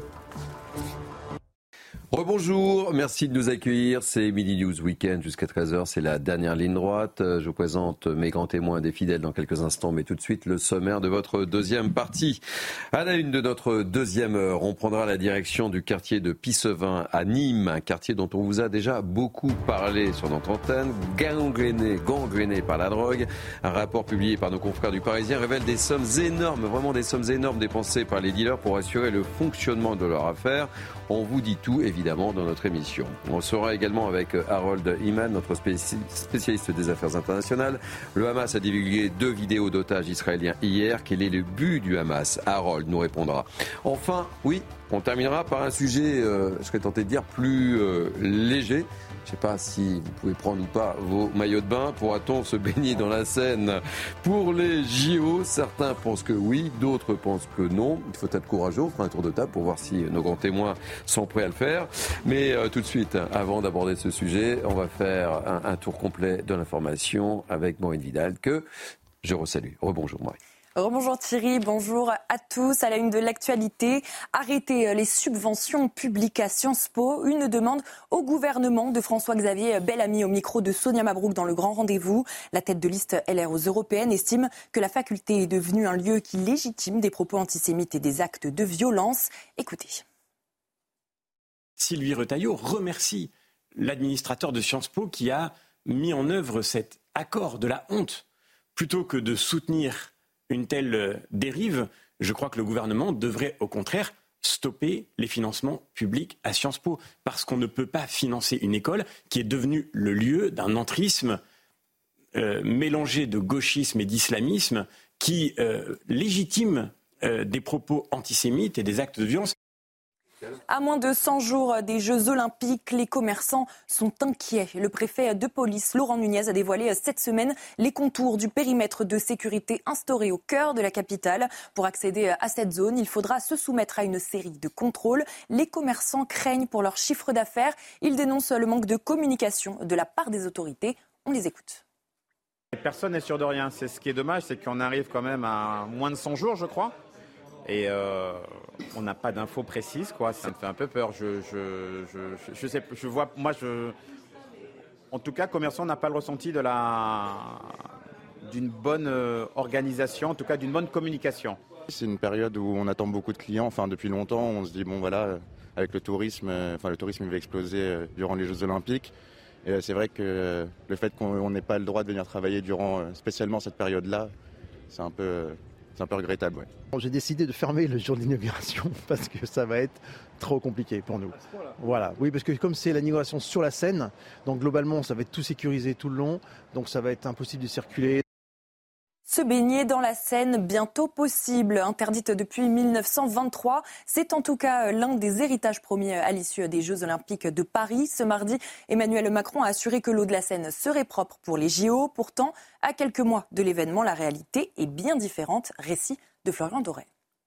Rebonjour, merci de nous accueillir. C'est Midi News Weekend jusqu'à 13h. C'est la dernière ligne droite. Je vous présente mes grands témoins des fidèles dans quelques instants, mais tout de suite le sommaire de votre deuxième partie. À la une de notre deuxième heure, on prendra la direction du quartier de Pissevin à Nîmes, un quartier dont on vous a déjà beaucoup parlé sur notre antenne, gangréné par la drogue. Un rapport publié par nos confrères du Parisien révèle des sommes énormes, vraiment des sommes énormes dépensées par les dealers pour assurer le fonctionnement de leur affaire. On vous dit tout, évidemment, dans notre émission. On sera également avec Harold Iman, notre spécialiste des affaires internationales. Le Hamas a divulgué 2 vidéos d'otages israéliens hier. Quel est le but du Hamas ? Harold nous répondra. Enfin, oui, on terminera par un sujet, je serais tenté de dire, plus léger. Je ne sais pas si vous pouvez prendre ou pas vos maillots de bain. Pourra-t-on se baigner dans la Seine pour les JO ? Certains pensent que oui, d'autres pensent que non. Il faut être courageux. On fera un tour de table pour voir si nos grands témoins sont prêts à le faire. Mais tout de suite, avant d'aborder ce sujet, on va faire un tour complet de l'information avec Maureen Vidal que je resalue. Rebonjour Maureen. Bonjour Thierry, bonjour à tous. À la une de l'actualité, arrêter les subventions publiques à Sciences Po. Une demande au gouvernement de François-Xavier Bellamy au micro de Sonia Mabrouk dans le Grand Rendez-vous. La tête de liste LR aux Européennes estime que la faculté est devenue un lieu qui légitime des propos antisémites et des actes de violence. Écoutez. Sylvie Retailleau remercie l'administrateur de Sciences Po qui a mis en œuvre cet accord de la honte. Plutôt que de soutenir une telle dérive, je crois que le gouvernement devrait au contraire stopper les financements publics à Sciences Po. Parce qu'on ne peut pas financer une école qui est devenue le lieu d'un entrisme mélangé de gauchisme et d'islamisme qui légitime des propos antisémites et des actes de violence. À moins de 100 jours des Jeux Olympiques, les commerçants sont inquiets. Le préfet de police, Laurent Nunez, a dévoilé cette semaine les contours du périmètre de sécurité instauré au cœur de la capitale. Pour accéder à cette zone, il faudra se soumettre à une série de contrôles. Les commerçants craignent pour leur chiffre d'affaires. Ils dénoncent le manque de communication de la part des autorités. On les écoute. Personne n'est sûr de rien. C'est ce qui est dommage, c'est qu'on arrive quand même à moins de 100 jours, je crois. Et on n'a pas d'infos précises, quoi. Ça me fait un peu peur. Je sais, je vois, en tout cas, commerçant n'a pas le ressenti d'une bonne organisation, en tout cas d'une bonne communication. C'est une période où on attend beaucoup de clients. Enfin, depuis longtemps, on se dit bon voilà, avec le tourisme il va exploser durant les Jeux Olympiques. Et c'est vrai que le fait qu'on n'ait pas le droit de venir travailler durant spécialement cette période-là, c'est un peu regrettable. Ouais. J'ai décidé de fermer le jour de l'inauguration parce que ça va être trop compliqué pour nous. Voilà. Oui, parce que comme c'est l'inauguration sur la Seine, donc globalement ça va être tout sécurisé tout le long, donc ça va être impossible de circuler. Se baigner dans la Seine, bientôt possible. Interdite depuis 1923, c'est en tout cas l'un des héritages promis à l'issue des Jeux Olympiques de Paris. Ce mardi, Emmanuel Macron a assuré que l'eau de la Seine serait propre pour les JO. Pourtant, à quelques mois de l'événement, la réalité est bien différente. Récit de Florian Doré.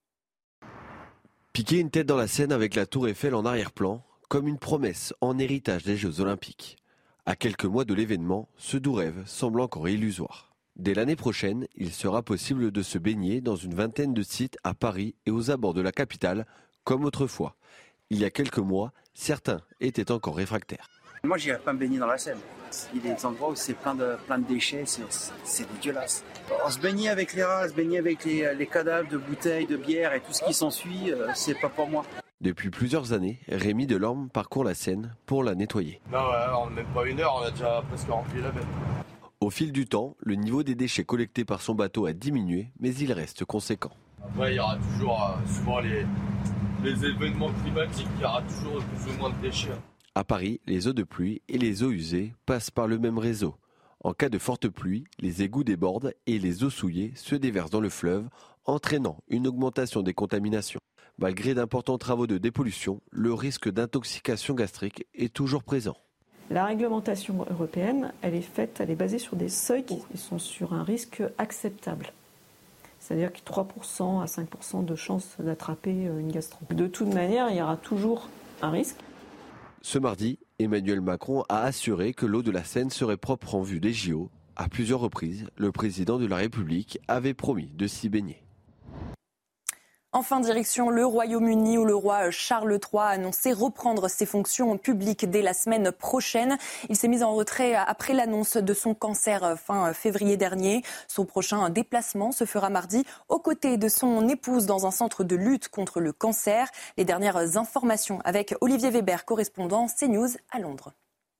Piquer une tête dans la Seine avec la Tour Eiffel en arrière-plan, comme une promesse en héritage des Jeux Olympiques. À quelques mois de l'événement, ce doux rêve semble encore illusoire. Dès l'année prochaine, il sera possible de se baigner dans une vingtaine de sites à Paris et aux abords de la capitale, comme autrefois. Il y a quelques mois, certains étaient encore réfractaires. Moi, j'irais pas me baigner dans la Seine. Il y a des endroits où c'est plein de déchets, c'est dégueulasse. Alors, se baigner avec les rats, se baigner avec les cadavres de bouteilles, de bière et tout ce qui s'ensuit, c'est pas pour moi. Depuis plusieurs années, Rémi Delorme parcourt la Seine pour la nettoyer. Non, en même pas une heure, on a déjà presque rempli la benne. Au fil du temps, le niveau des déchets collectés par son bateau a diminué, mais il reste conséquent. Après, il y aura toujours, souvent les événements climatiques, il y aura toujours plus ou moins de déchets. À Paris, les eaux de pluie et les eaux usées passent par le même réseau. En cas de forte pluie, les égouts débordent et les eaux souillées se déversent dans le fleuve, entraînant une augmentation des contaminations. Malgré d'importants travaux de dépollution, le risque d'intoxication gastrique est toujours présent. La réglementation européenne, elle est basée sur des seuils qui sont sur un risque acceptable. C'est-à-dire que 3% à 5% de chances d'attraper une gastro. De toute manière, il y aura toujours un risque. Ce mardi, Emmanuel Macron a assuré que l'eau de la Seine serait propre en vue des JO. À plusieurs reprises, le président de la République avait promis de s'y baigner. Enfin, direction le Royaume-Uni où le roi Charles III a annoncé reprendre ses fonctions publiques dès la semaine prochaine. Il s'est mis en retrait après l'annonce de son cancer fin février dernier. Son prochain déplacement se fera mardi aux côtés de son épouse dans un centre de lutte contre le cancer. Les dernières informations avec Olivier Weber, correspondant CNews à Londres.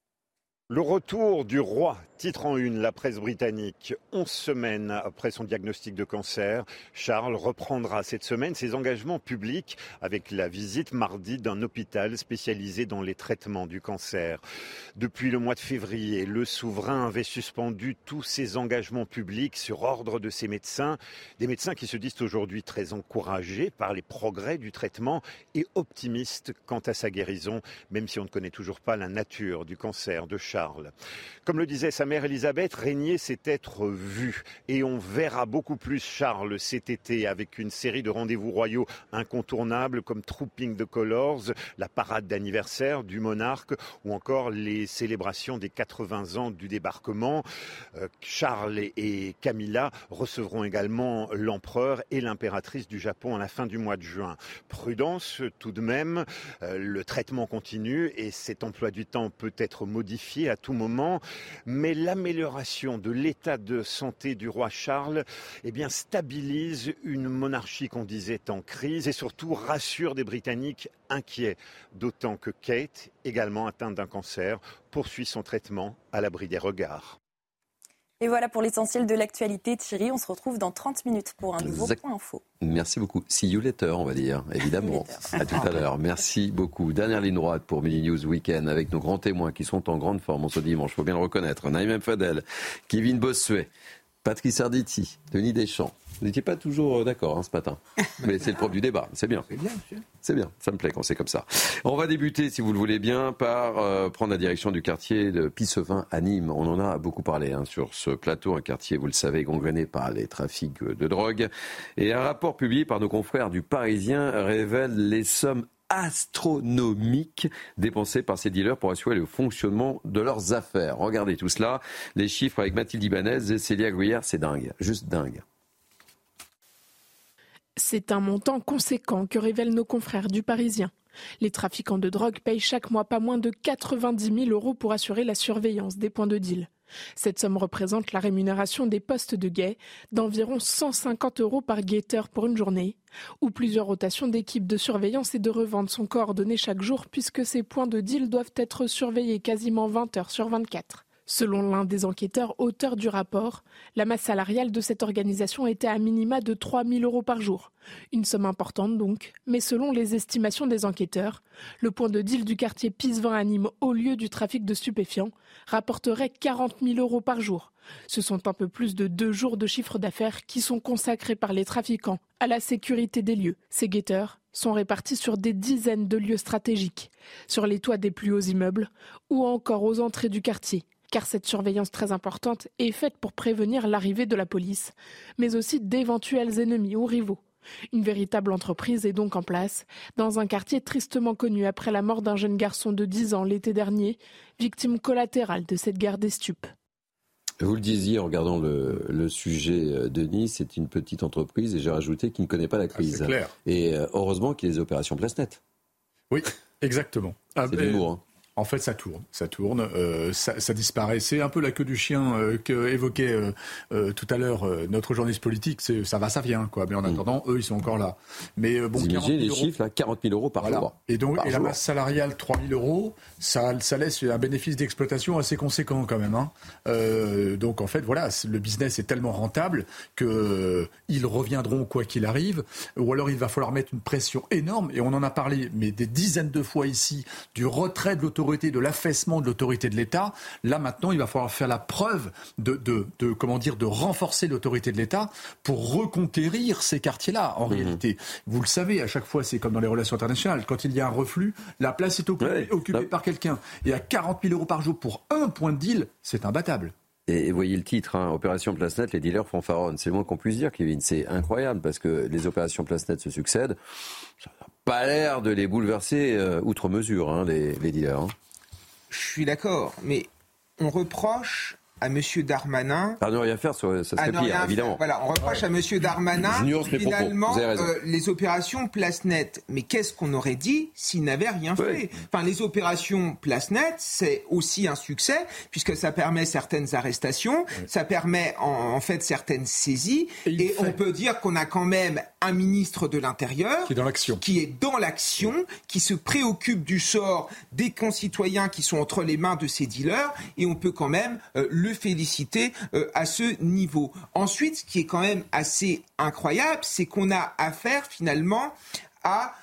Le retour du roi, titre en une, la presse britannique. 11 semaines après son diagnostic de cancer, Charles reprendra cette semaine ses engagements publics avec la visite mardi d'un hôpital spécialisé dans les traitements du cancer. Depuis le mois de février, le souverain avait suspendu tous ses engagements publics sur ordre de ses médecins. Des médecins qui se disent aujourd'hui très encouragés par les progrès du traitement et optimistes quant à sa guérison, même si on ne connaît toujours pas la nature du cancer de Charles. Comme le disait sa mère Elisabeth, régner c'est être vu. Et on verra beaucoup plus Charles cet été avec une série de rendez-vous royaux incontournables comme Trooping the Colours, la parade d'anniversaire du monarque ou encore les célébrations des 80 ans du débarquement. Charles et Camilla recevront également l'empereur et l'impératrice du Japon à la fin du mois de juin. Prudence tout de même, le traitement continue et cet emploi du temps peut être modifié à tout moment, mais l'amélioration de l'état de santé du roi Charles stabilise une monarchie qu'on disait en crise et surtout rassure des Britanniques inquiets, d'autant que Kate, également atteinte d'un cancer, poursuit son traitement à l'abri des regards. Et voilà pour l'essentiel de l'actualité. Thierry, on se retrouve dans 30 minutes pour un nouveau point info. Merci beaucoup. See you later, on va dire, évidemment. À tout à l'heure. Merci beaucoup. Dernière ligne droite pour Midi News Weekend avec nos grands témoins qui sont en grande forme en ce dimanche, il faut bien le reconnaître. Naïm Fadel, Kevin Bossuet, Patrice Arditi, Denis Deschamps. Vous n'étiez pas toujours d'accord ce matin, mais c'est le propre du débat, c'est bien. C'est bien, monsieur. C'est bien, ça me plaît quand c'est comme ça. On va débuter, si vous le voulez bien, par prendre la direction du quartier de Pissevin à Nîmes. On en a beaucoup parlé sur ce plateau, un quartier, vous le savez, gangréné par les trafics de drogue. Et un rapport publié par nos confrères du Parisien révèle les sommes astronomiques dépensées par ces dealers pour assurer le fonctionnement de leurs affaires. Regardez tout cela, les chiffres avec Mathilde Ibanez et Célia Gruyère, c'est dingue, juste dingue. C'est un montant conséquent que révèlent nos confrères du Parisien. Les trafiquants de drogue payent chaque mois pas moins de 90 000 € pour assurer la surveillance des points de deal. Cette somme représente la rémunération des postes de guet d'environ 150 € par guetteur pour une journée, où plusieurs rotations d'équipes de surveillance et de revente sont coordonnées chaque jour puisque ces points de deal doivent être surveillés quasiment 20 heures sur 24. Selon l'un des enquêteurs auteurs du rapport, la masse salariale de cette organisation était à minima de 3 000 € par jour. Une somme importante donc, mais selon les estimations des enquêteurs, le point de deal du quartier Pissevin à Nîmes, au lieu du trafic de stupéfiants, rapporterait 40 000 € par jour. Ce sont un peu plus de 2 jours de chiffre d'affaires qui sont consacrés par les trafiquants à la sécurité des lieux. Ces guetteurs sont répartis sur des dizaines de lieux stratégiques, sur les toits des plus hauts immeubles ou encore aux entrées du quartier. Car cette surveillance très importante est faite pour prévenir l'arrivée de la police, mais aussi d'éventuels ennemis ou rivaux. Une véritable entreprise est donc en place, dans un quartier tristement connu après la mort d'un jeune garçon de 10 ans l'été dernier, victime collatérale de cette guerre des stupes. Vous le disiez en regardant le sujet, Denis, c'est une petite entreprise, et j'ai rajouté qui ne connaît pas la crise. C'est clair. Et heureusement qu'il y a des opérations place nette. Oui, exactement. C'est de l'humour, hein. En fait, ça tourne, ça disparaît. C'est un peu la queue du chien qu'évoquait tout à l'heure notre journaliste politique. Ça va, ça vient, quoi. Mais en attendant, eux, ils sont encore là. Mais bon, vous imaginez les chiffres, là, 40 000 euros par jour. Et donc, la masse salariale, 3 000 euros, ça laisse un bénéfice d'exploitation assez conséquent quand même. Donc, en fait, voilà, le business est tellement rentable qu'ils reviendront quoi qu'il arrive. Ou alors, il va falloir mettre une pression énorme. Et on en a parlé, mais des dizaines de fois ici, du retrait de l'autorité, de l'affaissement de l'autorité de l'État. Là, maintenant, il va falloir faire la preuve de renforcer l'autorité de l'État pour reconquérir ces quartiers-là, en réalité. Vous le savez, à chaque fois, c'est comme dans les relations internationales. Quand il y a un reflux, la place est occupée par quelqu'un. Et à 40 000 euros par jour pour un point de deal, c'est imbattable. Et voyez le titre, Opération Place Nette, les dealers fanfaronnent. C'est le moins qu'on puisse dire, Kevin. C'est incroyable parce que les opérations Place Nette se succèdent. Ça n'a pas l'air de les bouleverser outre mesure, les dealers. Je suis d'accord, mais on reproche à M. Darmanin... À ne rien faire, ça serait pire, évidemment. Voilà, on reproche à M. Darmanin, finalement, les opérations Place Nette. Mais qu'est-ce qu'on aurait dit s'il n'avait rien fait ? Enfin, les opérations Place Nette, c'est aussi un succès, puisque ça permet certaines arrestations, ça permet en fait certaines saisies, et on peut dire qu'on a quand même un ministre de l'Intérieur qui est dans l'action, qui se préoccupe du sort des concitoyens qui sont entre les mains de ces dealers, et on peut quand même le féliciter à ce niveau. Ensuite, ce qui est quand même assez incroyable, c'est qu'on a affaire finalement à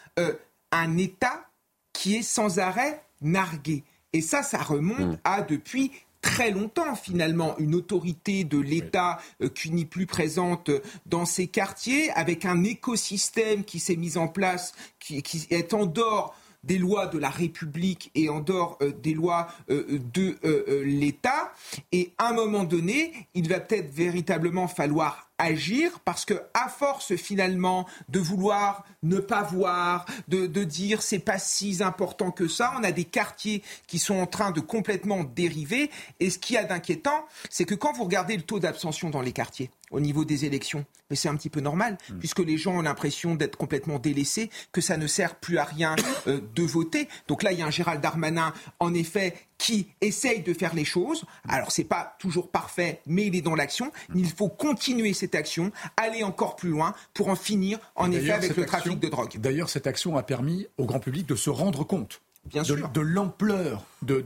un État qui est sans arrêt nargué. Et ça remonte à depuis très longtemps finalement, une autorité de l'État qui n'est plus présente dans ces quartiers, avec un écosystème qui s'est mis en place, qui est en dehors des lois de la République et en dehors des lois de l'État. Et à un moment donné, il va peut-être véritablement falloir agir, parce que à force finalement de vouloir ne pas voir, de dire c'est pas si important que ça, on a des quartiers qui sont en train de complètement dériver. Et ce qu'il y a d'inquiétant, c'est que quand vous regardez le taux d'abstention dans les quartiers au niveau des élections, mais c'est un petit peu normal, puisque les gens ont l'impression d'être complètement délaissés, que ça ne sert plus à rien de voter. Donc là, il y a un Gérald Darmanin, en effet, qui essaye de faire les choses. Alors, c'est pas toujours parfait, mais il est dans l'action. Il faut continuer cette action, aller encore plus loin pour en finir, en effet, avec le trafic de drogue. D'ailleurs, cette action a permis au grand public de se rendre compte de l'ampleur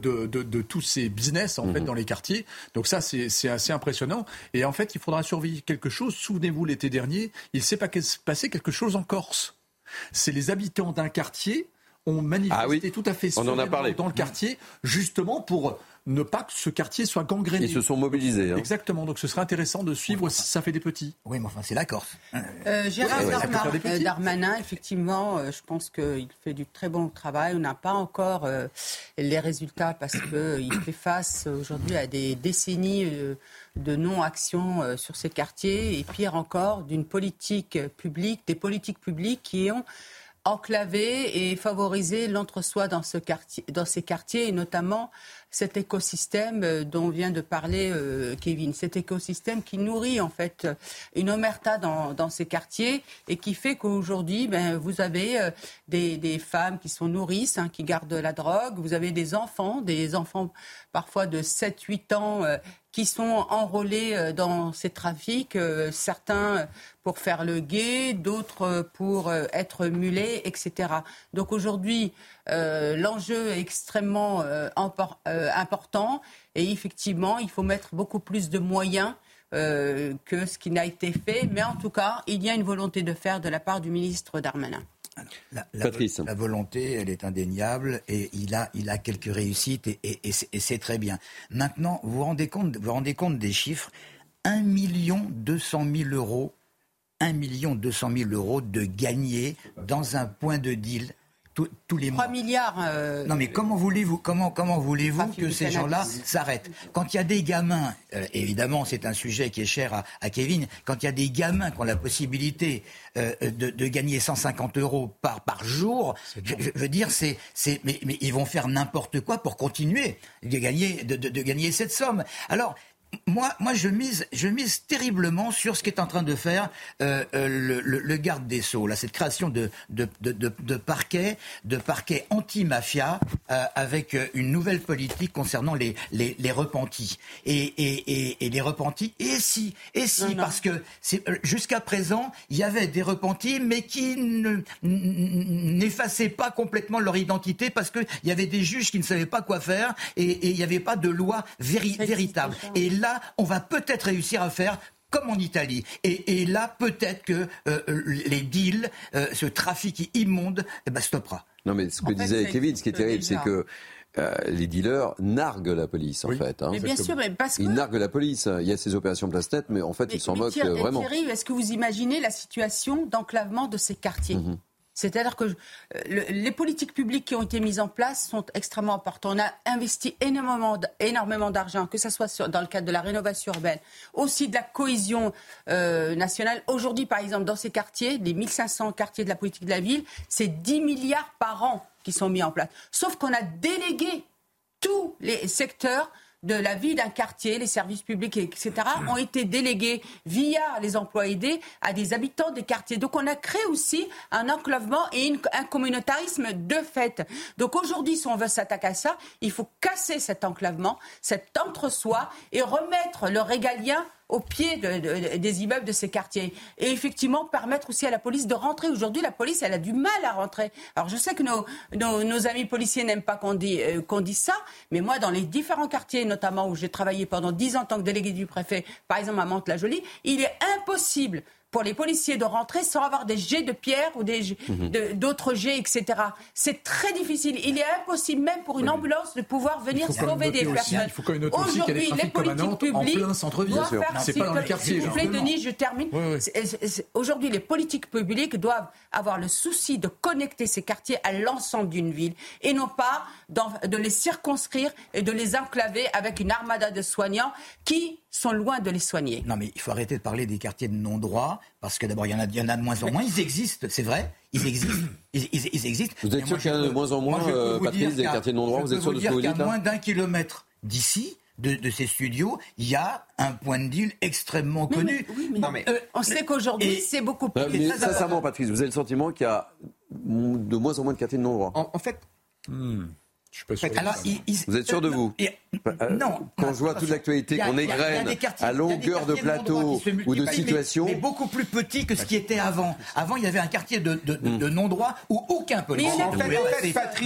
de tous ces business en fait dans les quartiers. Donc ça, c'est assez impressionnant. Et en fait, il faudra surveiller quelque chose. Souvenez-vous, l'été dernier, il s'est passé quelque chose en Corse. C'est les habitants d'un quartier ont manifesté tout à fait sereinement dans le quartier, justement pour ne pas que ce quartier soit gangréné. Ils se sont mobilisés. Exactement, donc ce serait intéressant de suivre si ça fait des petits. Oui, mais enfin, c'est la Corse. Gérald Darmanin, effectivement, je pense qu'il fait du très bon travail. On n'a pas encore les résultats parce qu'il fait face aujourd'hui à des décennies de non-action sur ces quartiers et pire encore, d'une politique publique, des politiques publiques qui ont enclaver et favoriser l'entre-soi dans ces quartiers, et notamment cet écosystème dont vient de parler Kevin. Cet écosystème qui nourrit en fait une omerta dans ces quartiers et qui fait qu'aujourd'hui, vous avez des femmes qui sont nourrices, qui gardent la drogue. Vous avez des enfants parfois de 7-8 ans qui sont enrôlés dans ces trafics, certains pour faire le guet, d'autres pour être mulets, etc. Donc aujourd'hui, l'enjeu est extrêmement important et effectivement, il faut mettre beaucoup plus de moyens que ce qui n'a été fait. Mais en tout cas, il y a une volonté de faire de la part du ministre Darmanin. Alors, la volonté, elle est indéniable et il a quelques réussites et c'est très bien. Maintenant, vous vous rendez compte des chiffres, 1 200 000 euros de gagnés dans un point de deal tous les mois. 3 milliards. Non mais comment voulez-vous que ces gens-là s'arrêtent ? Quand il y a des gamins, évidemment c'est un sujet qui est cher à Kevin, quand il y a des gamins qui ont la possibilité de gagner 150 € par jour, je veux dire, mais ils vont faire n'importe quoi pour continuer de gagner cette somme. Alors, Moi, je mise terriblement sur ce qu'est en train de faire le garde des Sceaux, là, cette création de parquet anti-mafia avec une nouvelle politique concernant les repentis et les repentis. Et si, parce que jusqu'à présent, il y avait des repentis, mais qui n'effaçaient pas complètement leur identité parce qu'il y avait des juges qui ne savaient pas quoi faire et il n'y avait pas de loi véritable. Et là, on va peut-être réussir à faire comme en Italie. Et là, peut-être que les deals, ce trafic immonde, stoppera. Non, mais ce que disait Kevin, ce qui est terrible, c'est que les dealers narguent la police, en fait. Hein. Mais bien sûr, mais parce que... Ils narguent la police. Il y a ces opérations place-nette, mais en fait, ils s'en moquent vraiment. Thierry, est-ce que vous imaginez la situation d'enclavement de ces quartiers ? C'est-à-dire que les politiques publiques qui ont été mises en place sont extrêmement importantes. On a investi énormément d'argent, que ce soit dans le cadre de la rénovation urbaine, aussi de la cohésion nationale. Aujourd'hui, par exemple, dans ces quartiers, les 1500 quartiers de la politique de la ville, c'est 10 milliards par an qui sont mis en place. Sauf qu'on a délégué tous les secteurs de la vie d'un quartier, les services publics, etc., ont été délégués via les emplois aidés à des habitants des quartiers. Donc on a créé aussi un enclavement et un communautarisme de fait. Donc aujourd'hui, si on veut s'attaquer à ça, il faut casser cet enclavement, cet entre-soi et remettre le régalien au pied des immeubles de ces quartiers. Et effectivement, permettre aussi à la police de rentrer. Aujourd'hui, la police, elle a du mal à rentrer. Alors, je sais que nos amis policiers n'aiment pas qu'on dise ça, mais moi, dans les différents quartiers, notamment où j'ai travaillé pendant 10 ans en tant que délégué du préfet, par exemple à Mantes-la-Jolie, il est impossible pour les policiers de rentrer sans avoir des jets de pierre ou d'autres jets, etc. C'est très difficile. Il est impossible même pour une ambulance de pouvoir venir sauver des personnes. Il faut quand même noter aussi qu'il y a des trafics comme à Nantes en plein centre-ville. C'est pas dans les quartiers. S'il vous plaît, Denis, je termine. Oui. Aujourd'hui, les politiques publiques doivent avoir le souci de connecter ces quartiers à l'ensemble d'une ville et non pas de les circonscrire et de les enclaver avec une armada de soignants qui sont loin de les soigner. Non, mais il faut arrêter de parler des quartiers de non-droit, parce que d'abord, il y en a de moins en moins. Ils existent, c'est vrai. Ils existent. Vous êtes sûr qu'il y en a de moins en moins, Patrice, des quartiers de non-droit? Vous êtes sûr de ce que vous dites? À moins d'1 kilomètre d'ici, de ces studios, il y a un point de deal extrêmement connu. On sait qu'aujourd'hui, c'est beaucoup plus... Mais sincèrement, Patrice, vous avez le sentiment qu'il y a de moins en moins de quartiers de non-droit? En fait... Je suis pas sûr. Alors, vous êtes sûr de vous? Non. Quand je vois toute l'actualité qu'on égrène à longueur de plateau ou de situation... Mais beaucoup plus petit que ce qui était avant. Avant, il y avait un quartier de non-droit où aucun policier... En fait, Patrice,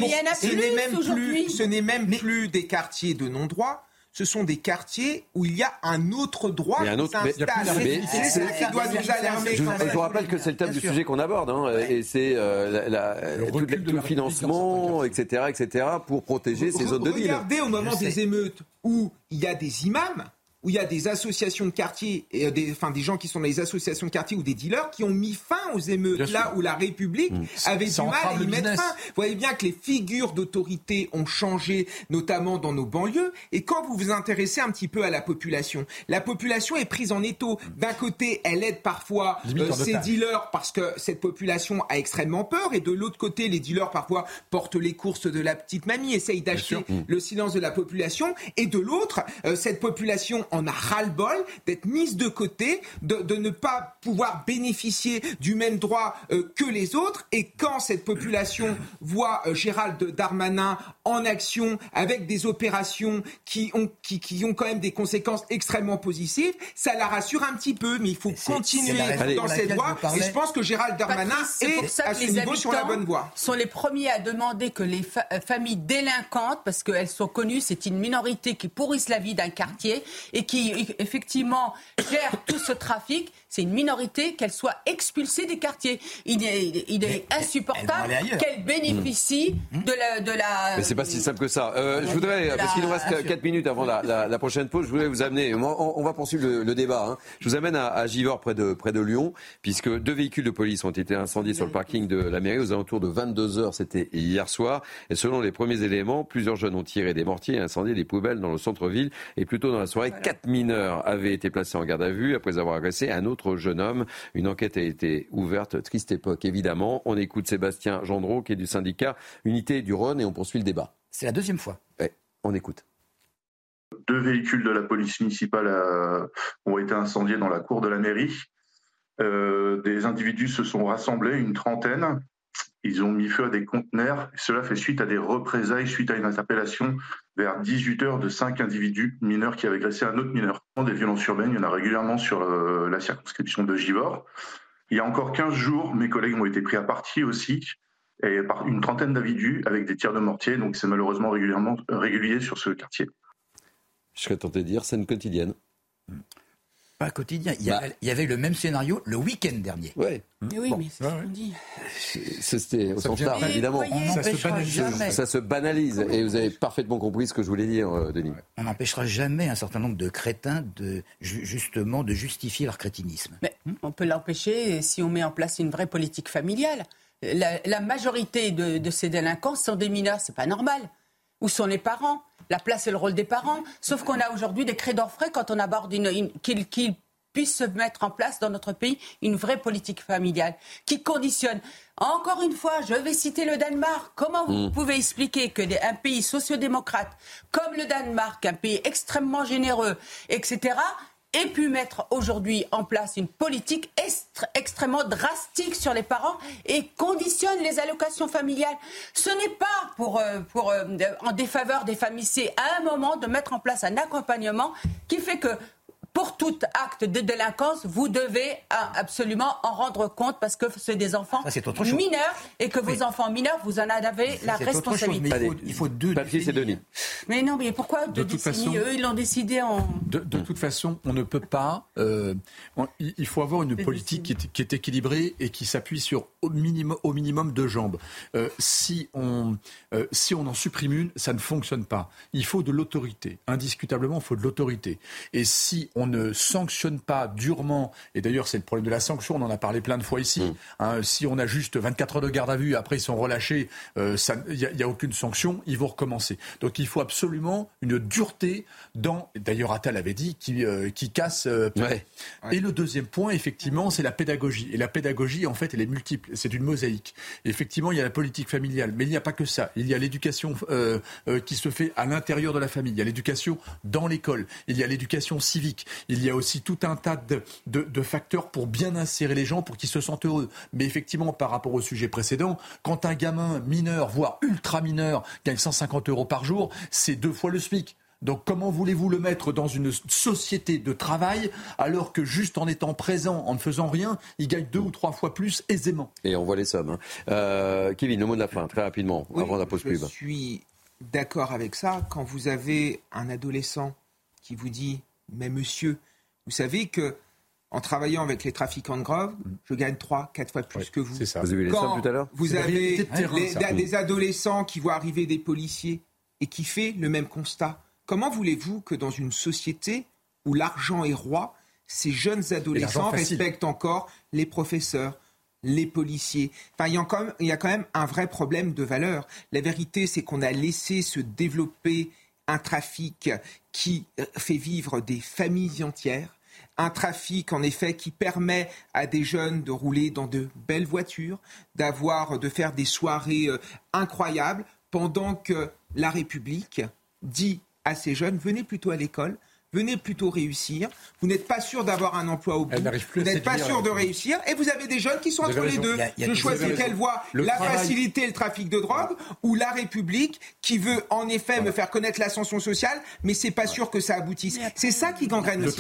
ce n'est même plus des quartiers de non-droit. Ce sont des quartiers où il y a un autre droit qui s'installe. C'est ça qui doit nous alarmer. Je vous rappelle que c'est le thème du sujet qu'on aborde, et c'est tout le financement, etc., pour protéger ces zones de deal. Regardez au moment des émeutes où il y a des imams, où il y a des associations de quartier, des gens qui sont dans les associations de quartier ou des dealers qui ont mis fin aux émeutes, là où la République avait du mal à y mettre fin. Vous voyez bien que les figures d'autorité ont changé, notamment dans nos banlieues. Et quand vous vous intéressez un petit peu à la population est prise en étau. D'un côté, elle aide parfois ces dealers parce que cette population a extrêmement peur. Et de l'autre côté, les dealers parfois portent les courses de la petite mamie, essayent d'acheter le silence de la population. Et de l'autre, cette population en a ras-le-bol d'être mise de côté, de ne pas pouvoir bénéficier du même droit que les autres. Et quand cette population voit Gérald Darmanin en action avec des opérations qui ont quand même des conséquences extrêmement positives, ça la rassure un petit peu. Mais il faut continuer dans cette voie. Et je pense que Gérald Darmanin est à ce niveau sur la bonne voie. Sont les premiers à demander que les familles délinquantes, parce qu'elles sont connues, c'est une minorité qui pourrissent la vie d'un quartier et qui, effectivement, gère tout ce trafic, c'est une minorité, qu'elle soit expulsée des quartiers. Il est insupportable qu'elle bénéficie de la... Mais c'est pas si simple que ça. Je voudrais, parce qu'il nous reste 4 minutes avant la prochaine pause, je voulais vous amener, on va poursuivre le débat. Hein. Je vous amène à Givors, près de Lyon, puisque 2 véhicules de police ont été incendiés sur le parking de la mairie aux alentours de 22h, c'était hier soir. Et selon les premiers éléments, plusieurs jeunes ont tiré des mortiers et incendié des poubelles dans le centre-ville. Et plus tôt dans la soirée, 4 mineurs avaient été placés en garde à vue après avoir agressé un autre jeune homme. Une enquête a été ouverte. Triste époque, évidemment. On écoute Sébastien Gendreau, qui est du syndicat Unité du Rhône, et on poursuit le débat. C'est la 2e fois. Ouais, on écoute. 2 véhicules de la police municipale ont été incendiés dans la cour de la mairie. Des individus se sont rassemblés, une trentaine. Ils ont mis feu à des conteneurs. Cela fait suite à des représailles, suite à une interpellation vers 18h de 5 individus mineurs qui avaient agressé un autre mineur. Des violences urbaines, il y en a régulièrement sur la circonscription de Givors. Il y a encore 15 jours, mes collègues ont été pris à partie aussi, et par une trentaine d'individus avec des tirs de mortier. Donc c'est malheureusement régulier sur ce quartier. Je serais tenté de dire scène quotidienne. Pas quotidien. Il y avait le même scénario le week-end dernier. Ouais. Mais oui, mais c'est ce qu'on dit. C'était au sens large, évidemment. Ça se banalise. Et vous avez parfaitement compris ce que je voulais dire, Denis. On n'empêchera jamais un certain nombre de crétins justement de justifier leur crétinisme. Mais on peut l'empêcher si on met en place une vraie politique familiale. La majorité de ces délinquants sont des mineurs, c'est pas normal. Où sont les parents ? La place et le rôle des parents. Sauf qu'on a aujourd'hui des cris d'orfraie quand on aborde qu'ils puissent se mettre en place dans notre pays une vraie politique familiale qui conditionne. Encore une fois, je vais citer le Danemark. Comment vous pouvez expliquer qu'un pays sociodémocrate comme le Danemark, un pays extrêmement généreux, etc., ait pu mettre aujourd'hui en place une politique extrêmement drastique sur les parents et conditionne les allocations familiales. Ce n'est pas en défaveur des familles, c'est à un moment de mettre en place un accompagnement qui fait que pour tout acte de délinquance, vous devez absolument en rendre compte parce que c'est des enfants mineurs et que vos enfants mineurs, vous en avez la responsabilité. Il faut 2 décennies. Mais non, mais pourquoi 2 décennies ? Eux, ils l'ont décidé en... De toute façon, on ne peut pas... il faut avoir une politique qui est équilibrée et qui s'appuie sur au minimum 2 jambes. Si on en supprime une, ça ne fonctionne pas. Il faut de l'autorité. Indiscutablement, il faut de l'autorité. Et si on ne sanctionne pas durement, et d'ailleurs c'est le problème de la sanction, on en a parlé plein de fois ici, si on a juste 24 heures de garde à vue, après ils sont relâchés, il n'y a aucune sanction, ils vont recommencer. Donc il faut absolument une dureté d'ailleurs Attal avait dit, qui casse... Et le deuxième point, effectivement, c'est la pédagogie. Et la pédagogie, en fait, elle est multiple, c'est une mosaïque. Et effectivement, il y a la politique familiale, mais il n'y a pas que ça. Il y a l'éducation qui se fait à l'intérieur de la famille, il y a l'éducation dans l'école, il y a l'éducation civique. Il y a aussi tout un tas de facteurs pour bien insérer les gens, pour qu'ils se sentent heureux. Mais effectivement, par rapport au sujet précédent, quand un gamin mineur, voire ultra mineur, gagne 150 € par jour, c'est 2 fois le SMIC. Donc comment voulez-vous le mettre dans une société de travail alors que juste en étant présent, en ne faisant rien, il gagne 2 ou 3 fois plus aisément. Et on voit les sommes. Kevin, le mot de la fin, très rapidement, avant la pause pub. Je suis d'accord avec ça. Quand vous avez un adolescent qui vous dit « Mais monsieur, vous savez que en travaillant avec les trafiquants de drogue, je gagne 3-4 fois plus que vous. » C'est ça. Vous avez vu les sommes tout à l'heure ? Vous avez des adolescents qui voient arriver des policiers et qui font le même constat. Comment voulez-vous que dans une société où l'argent est roi, ces jeunes adolescents respectent encore les professeurs, les policiers? Enfin, il y a quand même un vrai problème de valeur. La vérité, c'est qu'on a laissé se développer un trafic qui fait vivre des familles entières, un trafic en effet qui permet à des jeunes de rouler dans de belles voitures, de faire des soirées incroyables, pendant que la République dit à ces jeunes, venez plutôt à l'école, venez plutôt réussir, vous n'êtes pas sûr d'avoir un emploi au bout, vous n'êtes pas sûr de réussir, et vous avez des jeunes qui sont entre les deux. Je choisis quelle voie, faciliter le trafic de drogue, ou la République qui veut en effet me faire connaître l'ascension sociale, mais c'est pas sûr que ça aboutisse. C'est ça qui gangrène aussi.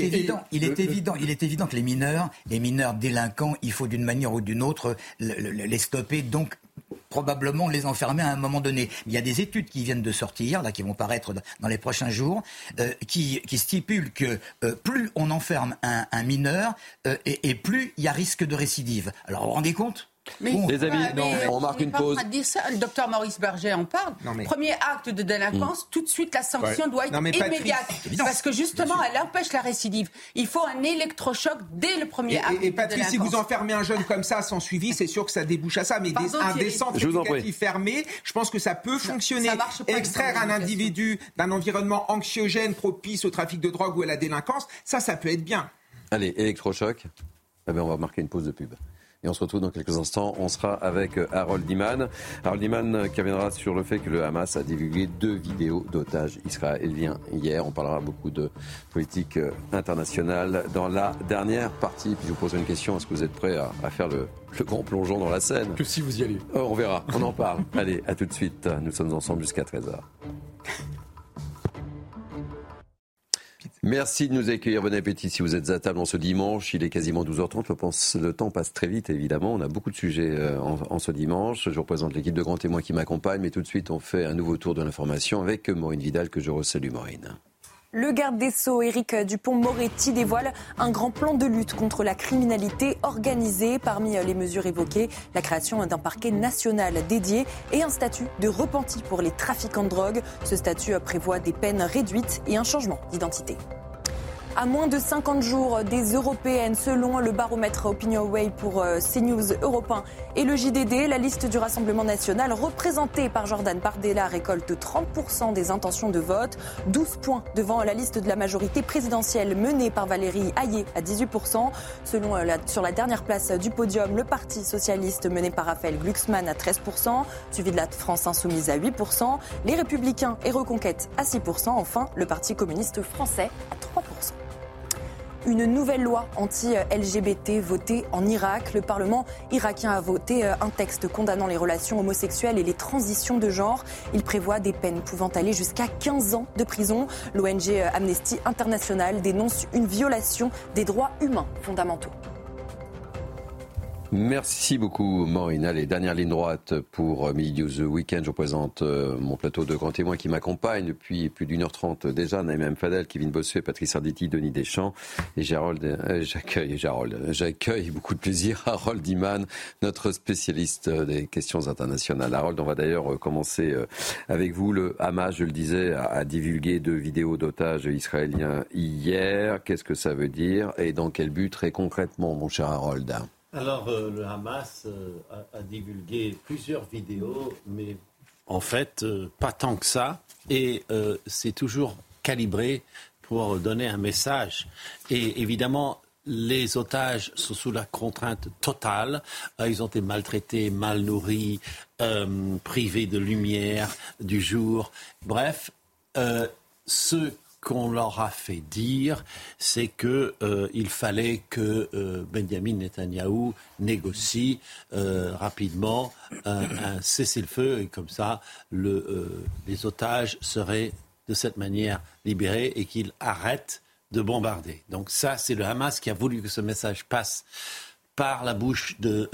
Il est évident que les mineurs délinquants, il faut d'une manière ou d'une autre les stopper, donc probablement les enfermer à un moment donné. Il y a des études qui viennent de sortir, là, qui vont paraître dans les prochains jours, qui stipulent que plus on enferme un mineur, et plus il y a risque de récidive. Alors, vous vous rendez compte ? Les amis, on marque une pause. On dire ça. Le docteur Maurice Berger en parle. Premier acte de délinquance, tout de suite la sanction doit être immédiate. Parce que justement, elle empêche la récidive. Il faut un électrochoc dès le premier acte de délinquance. Et Patrice, si vous enfermez un jeune comme ça sans suivi, c'est sûr que ça débouche à ça. Mais des centres éducatifs fermés, je pense que ça peut fonctionner. Extraire un individu d'un environnement anxiogène propice au trafic de drogue ou à la délinquance, ça peut être bien. Allez, électrochoc. On va marquer une pause de pub. Et on se retrouve dans quelques instants. On sera avec Harold Iman. Harold Iman qui reviendra sur le fait que le Hamas a divulgué 2 vidéos d'otages israéliens hier. On parlera beaucoup de politique internationale dans la dernière partie. Puis je vous poserai une question. Est-ce que vous êtes prêts à faire le grand plongeon dans la Seine? Que si vous y allez. Oh, on verra. On en parle. Allez, à tout de suite. Nous sommes ensemble jusqu'à 13h. Merci de nous accueillir. Bon appétit si vous êtes à table en ce dimanche. Il est quasiment 12h30. Le temps passe très vite, évidemment. On a beaucoup de sujets en ce dimanche. Je représente l'équipe de grands témoins qui m'accompagne. Mais tout de suite, on fait un nouveau tour de l'information avec Maureen Vidal, que je resalue. Maureen. Le garde des Sceaux, Éric Dupond-Moretti, dévoile un grand plan de lutte contre la criminalité organisée. Parmi les mesures évoquées, la création d'un parquet national dédié et un statut de repenti pour les trafiquants de drogue. Ce statut prévoit des peines réduites et un changement d'identité. À moins de 50 jours des européennes, selon le baromètre OpinionWay pour CNews Europe 1 et le JDD, la liste du Rassemblement national représentée par Jordan Bardella récolte 30% des intentions de vote, 12 points devant la liste de la majorité présidentielle menée par Valérie Hayé à 18%. Sur la dernière place du podium, le Parti socialiste mené par Raphaël Glucksmann à 13%, suivi de la France insoumise à 8%, les Républicains et Reconquête à 6%, enfin le Parti communiste français à 3%. Une nouvelle loi anti-LGBT votée en Irak. Le Parlement irakien a voté un texte condamnant les relations homosexuelles et les transitions de genre. Il prévoit des peines pouvant aller jusqu'à 15 ans de prison. L'ONG Amnesty International dénonce une violation des droits humains fondamentaux. Merci beaucoup Maureen. Allez, dernière ligne droite pour Midi News Weekend. Je représente mon plateau de grands témoins qui m'accompagnent depuis plus d'1h30 déjà. Naïm Fadel, Kevin Bossuet, Patrice Arditi, Denis Deschamps et j'accueille beaucoup de plaisir Harold Iman, notre spécialiste des questions internationales. Harold, on va d'ailleurs commencer avec vous. Le Hamas, je le disais, a divulgué 2 vidéos d'otages israéliens hier. Qu'est-ce que ça veut dire et dans quel but très concrètement, mon cher Harold? Alors, le Hamas a divulgué plusieurs vidéos, mais en fait, pas tant que ça. Et c'est toujours calibré pour donner un message. Et évidemment, les otages sont sous la contrainte totale. Ils ont été maltraités, mal nourris, privés de lumière, du jour. Bref, ce qu'on leur a fait dire, c'est qu'il fallait que Benjamin Netanyahou négocie rapidement un cessez-le-feu et comme ça, les otages seraient de cette manière libérés et qu'ils arrêtent de bombarder. Donc ça, c'est le Hamas qui a voulu que ce message passe par la bouche de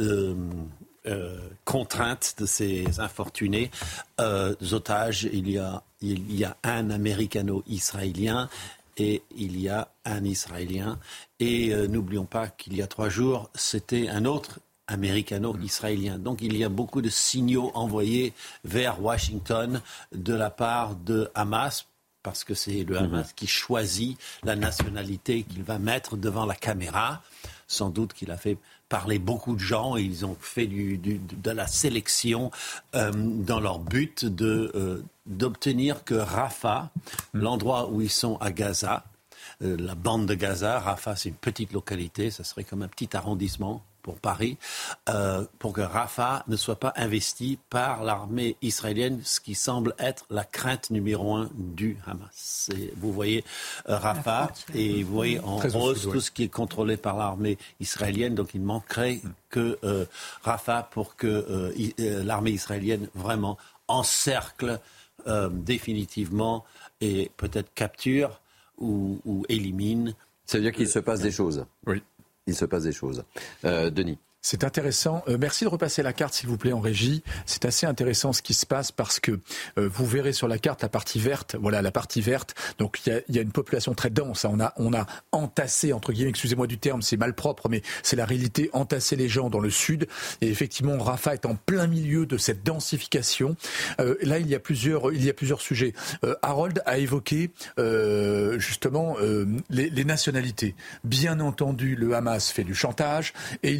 contraintes de ces infortunés otages. Il y a un américano-israélien et il y a un Israélien. Et n'oublions pas qu'il y a 3 jours, c'était un autre américano-israélien. Donc il y a beaucoup de signaux envoyés vers Washington de la part de Hamas, parce que c'est le Hamas qui choisit la nationalité qu'il va mettre devant la caméra. Sans doute qu'il a fait parler beaucoup de gens et ils ont fait de la sélection dans leur but d'obtenir que Rafah, l'endroit où ils sont à Gaza, la bande de Gaza, Rafah c'est une petite localité, ça serait comme un petit arrondissement pour Paris, pour que Rafah ne soit pas investi par l'armée israélienne, ce qui semble être la crainte numéro 1 du Hamas. Vous voyez Rafah et vous voyez en rose tout ce qui est contrôlé par l'armée israélienne, donc il manquerait que Rafah pour que l'armée israélienne vraiment encercle définitivement et peut-être capture ou élimine. Ça veut dire qu'il se passe des choses. Oui. Il se passe des choses. Denis. C'est intéressant. Merci de repasser la carte, s'il vous plaît, en régie. C'est assez intéressant ce qui se passe parce que vous verrez sur la carte la partie verte. Voilà, la partie verte. Donc, il y a une population très dense. On a entassé, entre guillemets, excusez-moi du terme, c'est malpropre, mais c'est la réalité, entassé les gens dans le sud. Et effectivement, Rafah est en plein milieu de cette densification. Là, il y a plusieurs sujets. Harold a évoqué justement les nationalités. Bien entendu, le Hamas fait du chantage et il fait du chantage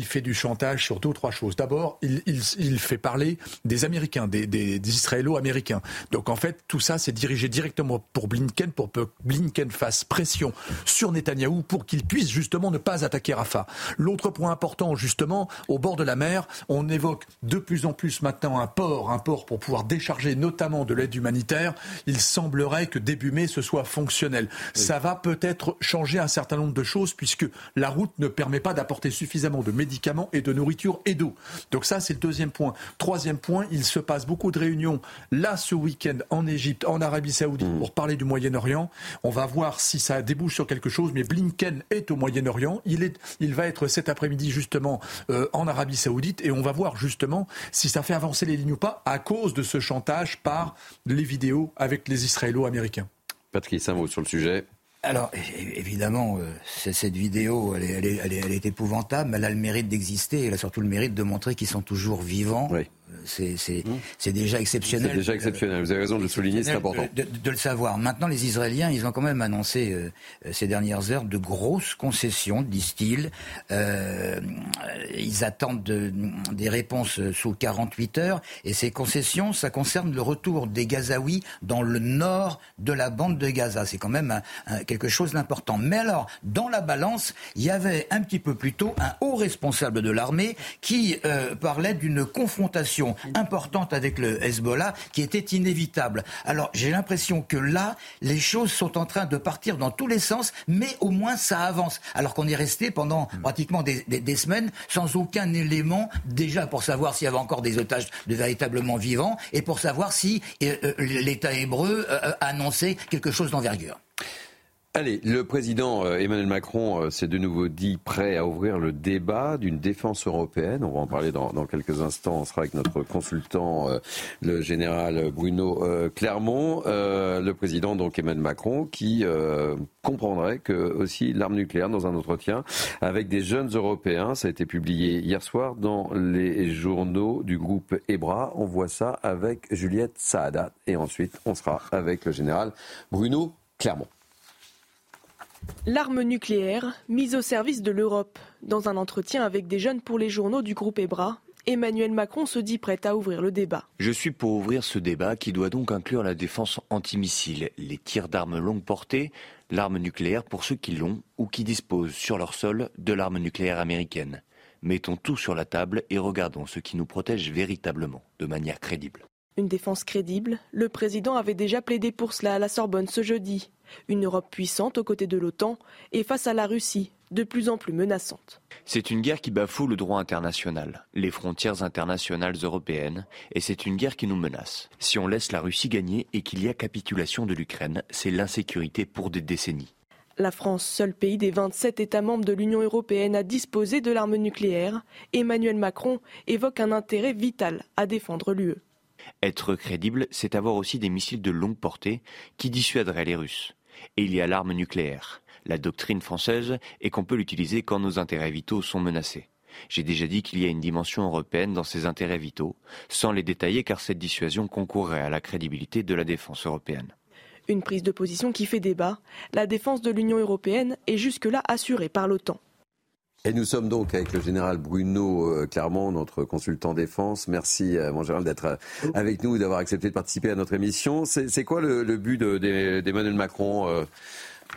chantage sur 2 ou 3 choses. D'abord, il fait parler des Américains, des Israélo-Américains. Donc en fait, tout ça, c'est dirigé directement pour Blinken, pour que Blinken fasse pression sur Netanyahou pour qu'il puisse justement ne pas attaquer Rafah. L'autre point important, justement, au bord de la mer, on évoque de plus en plus maintenant un port pour pouvoir décharger notamment de l'aide humanitaire. Il semblerait que début mai, ce soit fonctionnel. Oui. Ça va peut-être changer un certain nombre de choses puisque la route ne permet pas d'apporter suffisamment de médicaments et de nourriture et d'eau. Donc ça, c'est le deuxième point. Troisième point, il se passe beaucoup de réunions là ce week-end en Égypte, en Arabie Saoudite pour parler du Moyen-Orient. On va voir si ça débouche sur quelque chose, mais Blinken est au Moyen-Orient. Il va être cet après-midi justement en Arabie Saoudite et on va voir justement si ça fait avancer les lignes ou pas à cause de ce chantage par les vidéos avec les Israélo-Américains. Patrice, un mot sur le sujet. Alors, évidemment, cette vidéo, elle est épouvantable, mais elle a le mérite d'exister, elle a surtout le mérite de montrer qu'ils sont toujours vivants. Oui. C'est déjà exceptionnel. C'est déjà exceptionnel, vous avez raison de le souligner, c'est important. De le savoir. Maintenant, les Israéliens, ils ont quand même annoncé ces dernières heures de grosses concessions, disent-ils. Ils attendent des réponses sous 48 heures. Et ces concessions, ça concerne le retour des Gazaouis dans le nord de la bande de Gaza. C'est quand même quelque chose d'important. Mais alors, dans la balance, il y avait un petit peu plus tôt un haut responsable de l'armée qui parlait d'une confrontation importante avec le Hezbollah qui était inévitable. Alors j'ai l'impression que là, les choses sont en train de partir dans tous les sens, mais au moins ça avance. Alors qu'on est resté pendant pratiquement des semaines sans aucun élément, déjà pour savoir s'il y avait encore des otages de véritablement vivants et pour savoir si l'État hébreu annonçait quelque chose d'envergure. Allez, le président Emmanuel Macron s'est de nouveau dit prêt à ouvrir le débat d'une défense européenne. On va en parler dans quelques instants. On sera avec notre consultant, le général Bruno Clermont. Le président, donc Emmanuel Macron, qui comprendrait que aussi l'arme nucléaire dans un entretien avec des jeunes Européens. Ça a été publié hier soir dans les journaux du groupe EBRA. On voit ça avec Juliette Saada. Et ensuite, on sera avec le général Bruno Clermont. L'arme nucléaire mise au service de l'Europe. Dans un entretien avec des jeunes pour les journaux du groupe EBRA, Emmanuel Macron se dit prêt à ouvrir le débat. Je suis pour ouvrir ce débat qui doit donc inclure la défense antimissile, les tirs d'armes longue portée, l'arme nucléaire pour ceux qui l'ont ou qui disposent sur leur sol de l'arme nucléaire américaine. Mettons tout sur la table et regardons ce qui nous protège véritablement, de manière crédible. Une défense crédible, le président avait déjà plaidé pour cela à la Sorbonne ce jeudi. Une Europe puissante aux côtés de l'OTAN et face à la Russie, de plus en plus menaçante. C'est une guerre qui bafoue le droit international, les frontières internationales européennes, et c'est une guerre qui nous menace. Si on laisse la Russie gagner et qu'il y a capitulation de l'Ukraine, c'est l'insécurité pour des décennies. La France, seul pays des 27 États membres de l'Union européenne à disposer de l'arme nucléaire, Emmanuel Macron évoque un intérêt vital à défendre l'UE. Être crédible, c'est avoir aussi des missiles de longue portée qui dissuaderaient les Russes. Et il y a l'arme nucléaire. La doctrine française est qu'on peut l'utiliser quand nos intérêts vitaux sont menacés. J'ai déjà dit qu'il y a une dimension européenne dans ces intérêts vitaux, sans les détailler car cette dissuasion concourrait à la crédibilité de la défense européenne. Une prise de position qui fait débat. La défense de l'Union européenne est jusque-là assurée par l'OTAN. Et nous sommes donc avec le général Bruno Clermont, notre consultant défense. Merci, mon général, d'être avec nous, d'avoir accepté de participer à notre émission. C'est quoi le but d'Emmanuel Macron, général ?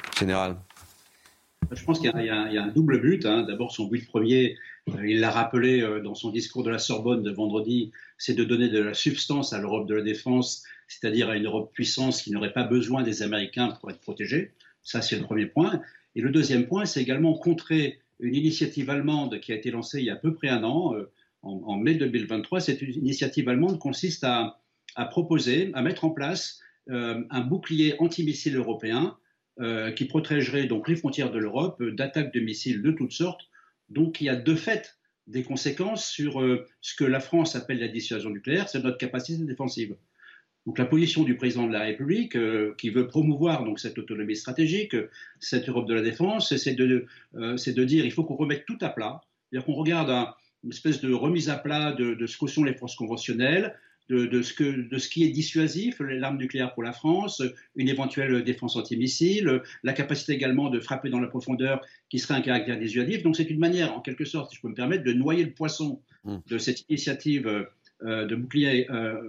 Je pense qu'il y a un double but. D'abord, son but premier, il l'a rappelé dans son discours de la Sorbonne de vendredi, c'est de donner de la substance à l'Europe de la défense, c'est-à-dire à une Europe puissance qui n'aurait pas besoin des Américains pour être protégée. Ça, c'est le premier point. Et le deuxième point, c'est également contrer une initiative allemande qui a été lancée il y a à peu près un an, en mai 2023. Cette initiative allemande consiste à proposer, à mettre en place un bouclier antimissile européen qui protégerait donc les frontières de l'Europe d'attaques de missiles de toutes sortes. Donc il y a de fait des conséquences sur ce que la France appelle la dissuasion nucléaire, c'est notre capacité défensive. Donc la position du président de la République, qui veut promouvoir donc cette autonomie stratégique, cette Europe de la défense, c'est de dire il faut qu'on remette tout à plat, c'est-à-dire qu'on regarde une espèce de remise à plat de ce que sont les forces conventionnelles, de ce qui est dissuasif, l'arme nucléaire pour la France, une éventuelle défense antimissile, la capacité également de frapper dans la profondeur qui serait un caractère dissuasif. Donc c'est une manière, en quelque sorte, si je peux me permettre, de noyer le poisson de cette initiative de bouclier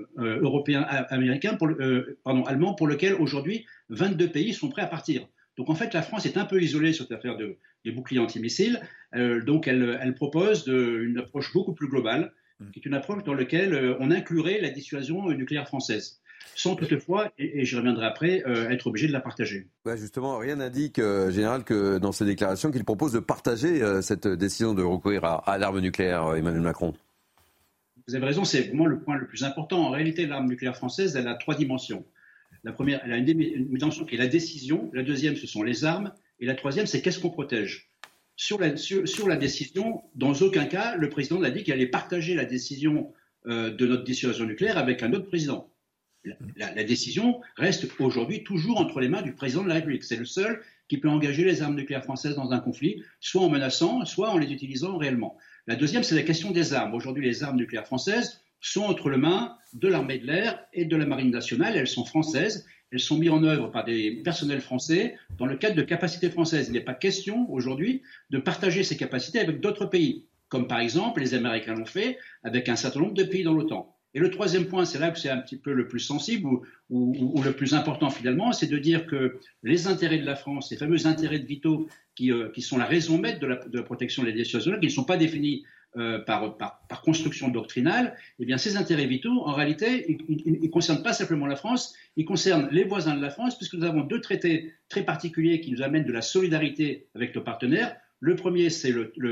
allemand pour lequel aujourd'hui 22 pays sont prêts à partir. Donc en fait la France est un peu isolée sur cette affaire des boucliers antimissiles, donc elle propose une approche beaucoup plus globale, qui est une approche dans laquelle on inclurait la dissuasion nucléaire française, sans toutefois, et j'y reviendrai après, être obligé de la partager. Ouais, justement, rien n'indique, Général, que dans ses déclarations, qu'il propose de partager cette décision de recourir à l'arme nucléaire, Emmanuel Macron. Vous avez raison, c'est vraiment le point le plus important. En réalité, l'arme nucléaire française, elle a 3 dimensions. La première, elle a une dimension qui est la décision. La deuxième, ce sont les armes. Et la troisième, c'est qu'est-ce qu'on protège. Sur la décision, dans aucun cas, le président n'a dit qu'il allait partager la décision de notre dissuasion nucléaire avec un autre président. La décision reste aujourd'hui toujours entre les mains du président de la République. C'est le seul qui peut engager les armes nucléaires françaises dans un conflit, soit en menaçant, soit en les utilisant réellement. La deuxième, c'est la question des armes. Aujourd'hui, les armes nucléaires françaises sont entre les mains de l'armée de l'air et de la marine nationale. Elles sont françaises. Elles sont mises en œuvre par des personnels français dans le cadre de capacités françaises. Il n'est pas question aujourd'hui de partager ces capacités avec d'autres pays, comme par exemple les Américains l'ont fait avec un certain nombre de pays dans l'OTAN. Et le troisième point, c'est là que c'est un petit peu le plus sensible ou le plus important finalement, c'est de dire que les intérêts de la France, ces fameux intérêts vitaux qui sont la raison maître de la protection des dissuasions, qui ne sont pas définis par construction doctrinale, eh bien ces intérêts vitaux, en réalité, ils ne concernent pas simplement la France, ils concernent les voisins de la France, puisque nous avons 2 traités très particuliers qui nous amènent de la solidarité avec nos partenaires. Le premier, c'est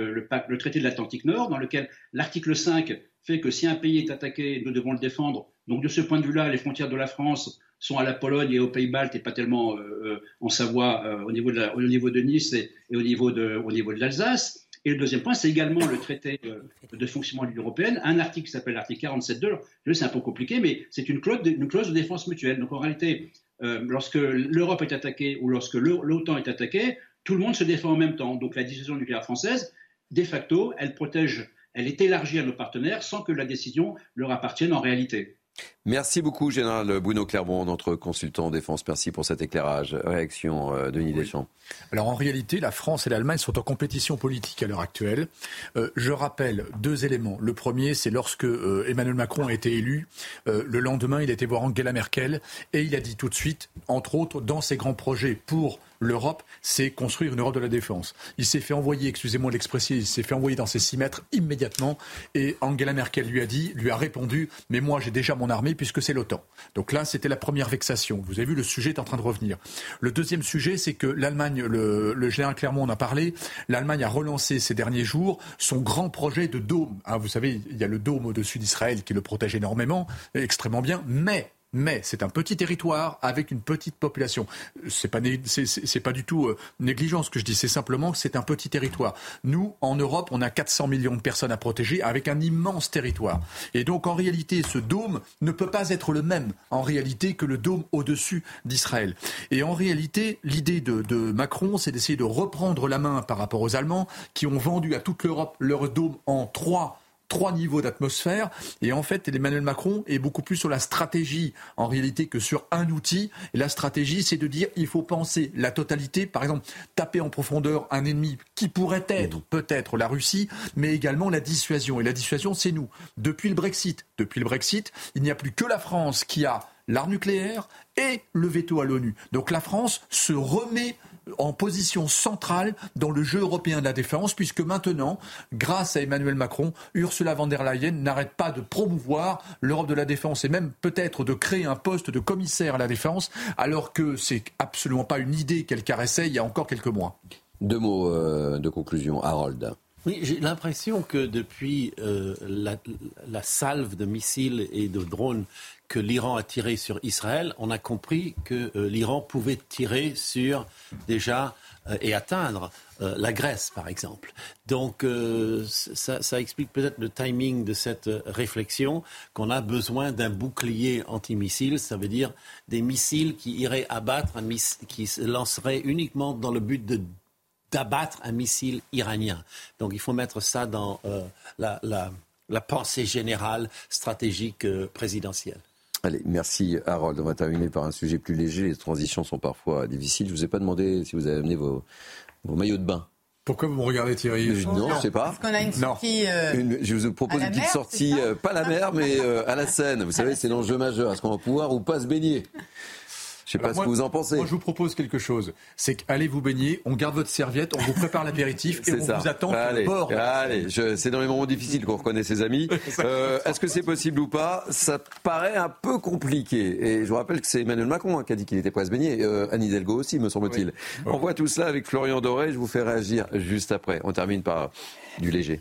le traité de l'Atlantique Nord, dans lequel l'article 5 fait que si un pays est attaqué, nous devons le défendre. Donc de ce point de vue-là, les frontières de la France sont à la Pologne et aux Pays-Baltes et pas tellement en Savoie au niveau de Nice et au niveau de l'Alsace. Et le deuxième point, c'est également le traité de fonctionnement de l'Union européenne, un article qui s'appelle l'article 47.2. C'est un peu compliqué, mais c'est une clause de défense mutuelle. Donc en réalité, lorsque l'Europe est attaquée ou lorsque l'OTAN est attaquée, tout le monde se défend en même temps. Donc la dissuasion nucléaire française, de facto, elle est élargie à nos partenaires sans que la décision leur appartienne en réalité. Merci beaucoup, Général Bruno Clermont, notre consultant en défense. Merci pour cet éclairage. Réaction, Denis Deschamps. Alors en réalité, la France et l'Allemagne sont en compétition politique à l'heure actuelle. Je rappelle 2 éléments. Le premier, c'est lorsque Emmanuel Macron a été élu, le lendemain, il a été voir Angela Merkel et il a dit tout de suite, entre autres, dans ses grands projets pour l'Europe, c'est construire une Europe de la défense. Il s'est fait envoyer, excusez-moi l'expression, il s'est fait envoyer dans ses 6 mètres immédiatement et Angela Merkel lui a répondu, mais moi j'ai déjà mon armée puisque c'est l'OTAN. Donc là, c'était la première vexation. Vous avez vu, le sujet est en train de revenir. Le deuxième sujet, c'est que l'Allemagne, le général Clermont en a parlé, l'Allemagne a relancé ces derniers jours son grand projet de dôme. Vous savez, il y a le dôme au-dessus d'Israël qui le protège énormément, extrêmement bien, mais c'est un petit territoire avec une petite population. C'est pas du tout négligent ce que je dis, c'est simplement que c'est un petit territoire. Nous, en Europe, on a 400 millions de personnes à protéger avec un immense territoire. Et donc, en réalité, ce dôme ne peut pas être le même, en réalité, que le dôme au-dessus d'Israël. Et en réalité, l'idée de Macron, c'est d'essayer de reprendre la main par rapport aux Allemands qui ont vendu à toute l'Europe leur dôme en 3 niveaux d'atmosphère. Et en fait, Emmanuel Macron est beaucoup plus sur la stratégie, en réalité, que sur un outil. Et la stratégie, c'est de dire, il faut penser la totalité. Par exemple, taper en profondeur un ennemi qui pourrait être, peut-être, la Russie, mais également la dissuasion. Et la dissuasion, c'est nous. Depuis le Brexit, il n'y a plus que la France qui a l'arme nucléaire et le veto à l'ONU. Donc la France se remet en position centrale dans le jeu européen de la défense, puisque maintenant, grâce à Emmanuel Macron, Ursula von der Leyen n'arrête pas de promouvoir l'Europe de la défense et même peut-être de créer un poste de commissaire à la défense, alors que c'est absolument pas une idée qu'elle caressait il y a encore quelques mois. 2 mots de conclusion, Harold. Oui, j'ai l'impression que depuis la salve de missiles et de drones que l'Iran a tiré sur Israël, on a compris que l'Iran pouvait tirer sur déjà et atteindre la Grèce, par exemple. Donc ça explique peut-être le timing de cette réflexion, qu'on a besoin d'un bouclier antimissile. Ça veut dire des missiles qui iraient abattre, qui se lanceraient uniquement dans le but d'abattre un missile iranien. Donc il faut mettre ça dans la pensée générale stratégique présidentielle. Allez, merci Harold. On va terminer par un sujet plus léger. Les transitions sont parfois difficiles. Je ne vous ai pas demandé si vous avez amené vos maillots de bain. Pourquoi vous me regardez, Thierry ? Non, je ne sais pas. Parce qu'on a une sortie. Je vous propose une petite sortie, pas à la mer, mais à la Seine. Vous savez, c'est l'enjeu majeur. Est-ce qu'on va pouvoir ou pas se baigner ? Je ne sais pas ce que vous en pensez. Moi, je vous propose quelque chose. C'est qu'allez vous baigner, on garde votre serviette, on vous prépare l'apéritif et on vous attend sur le bord. Allez, c'est dans les moments difficiles qu'on reconnaît ses amis. Est-ce que c'est possible ou pas ? Ça paraît un peu compliqué. Et je vous rappelle que c'est Emmanuel Macron qui a dit qu'il était prêt à se baigner. Anne Hidalgo aussi, me semble-t-il. Oui. On voit tout cela avec Florian Doré. Je vous fais réagir juste après. On termine par du léger.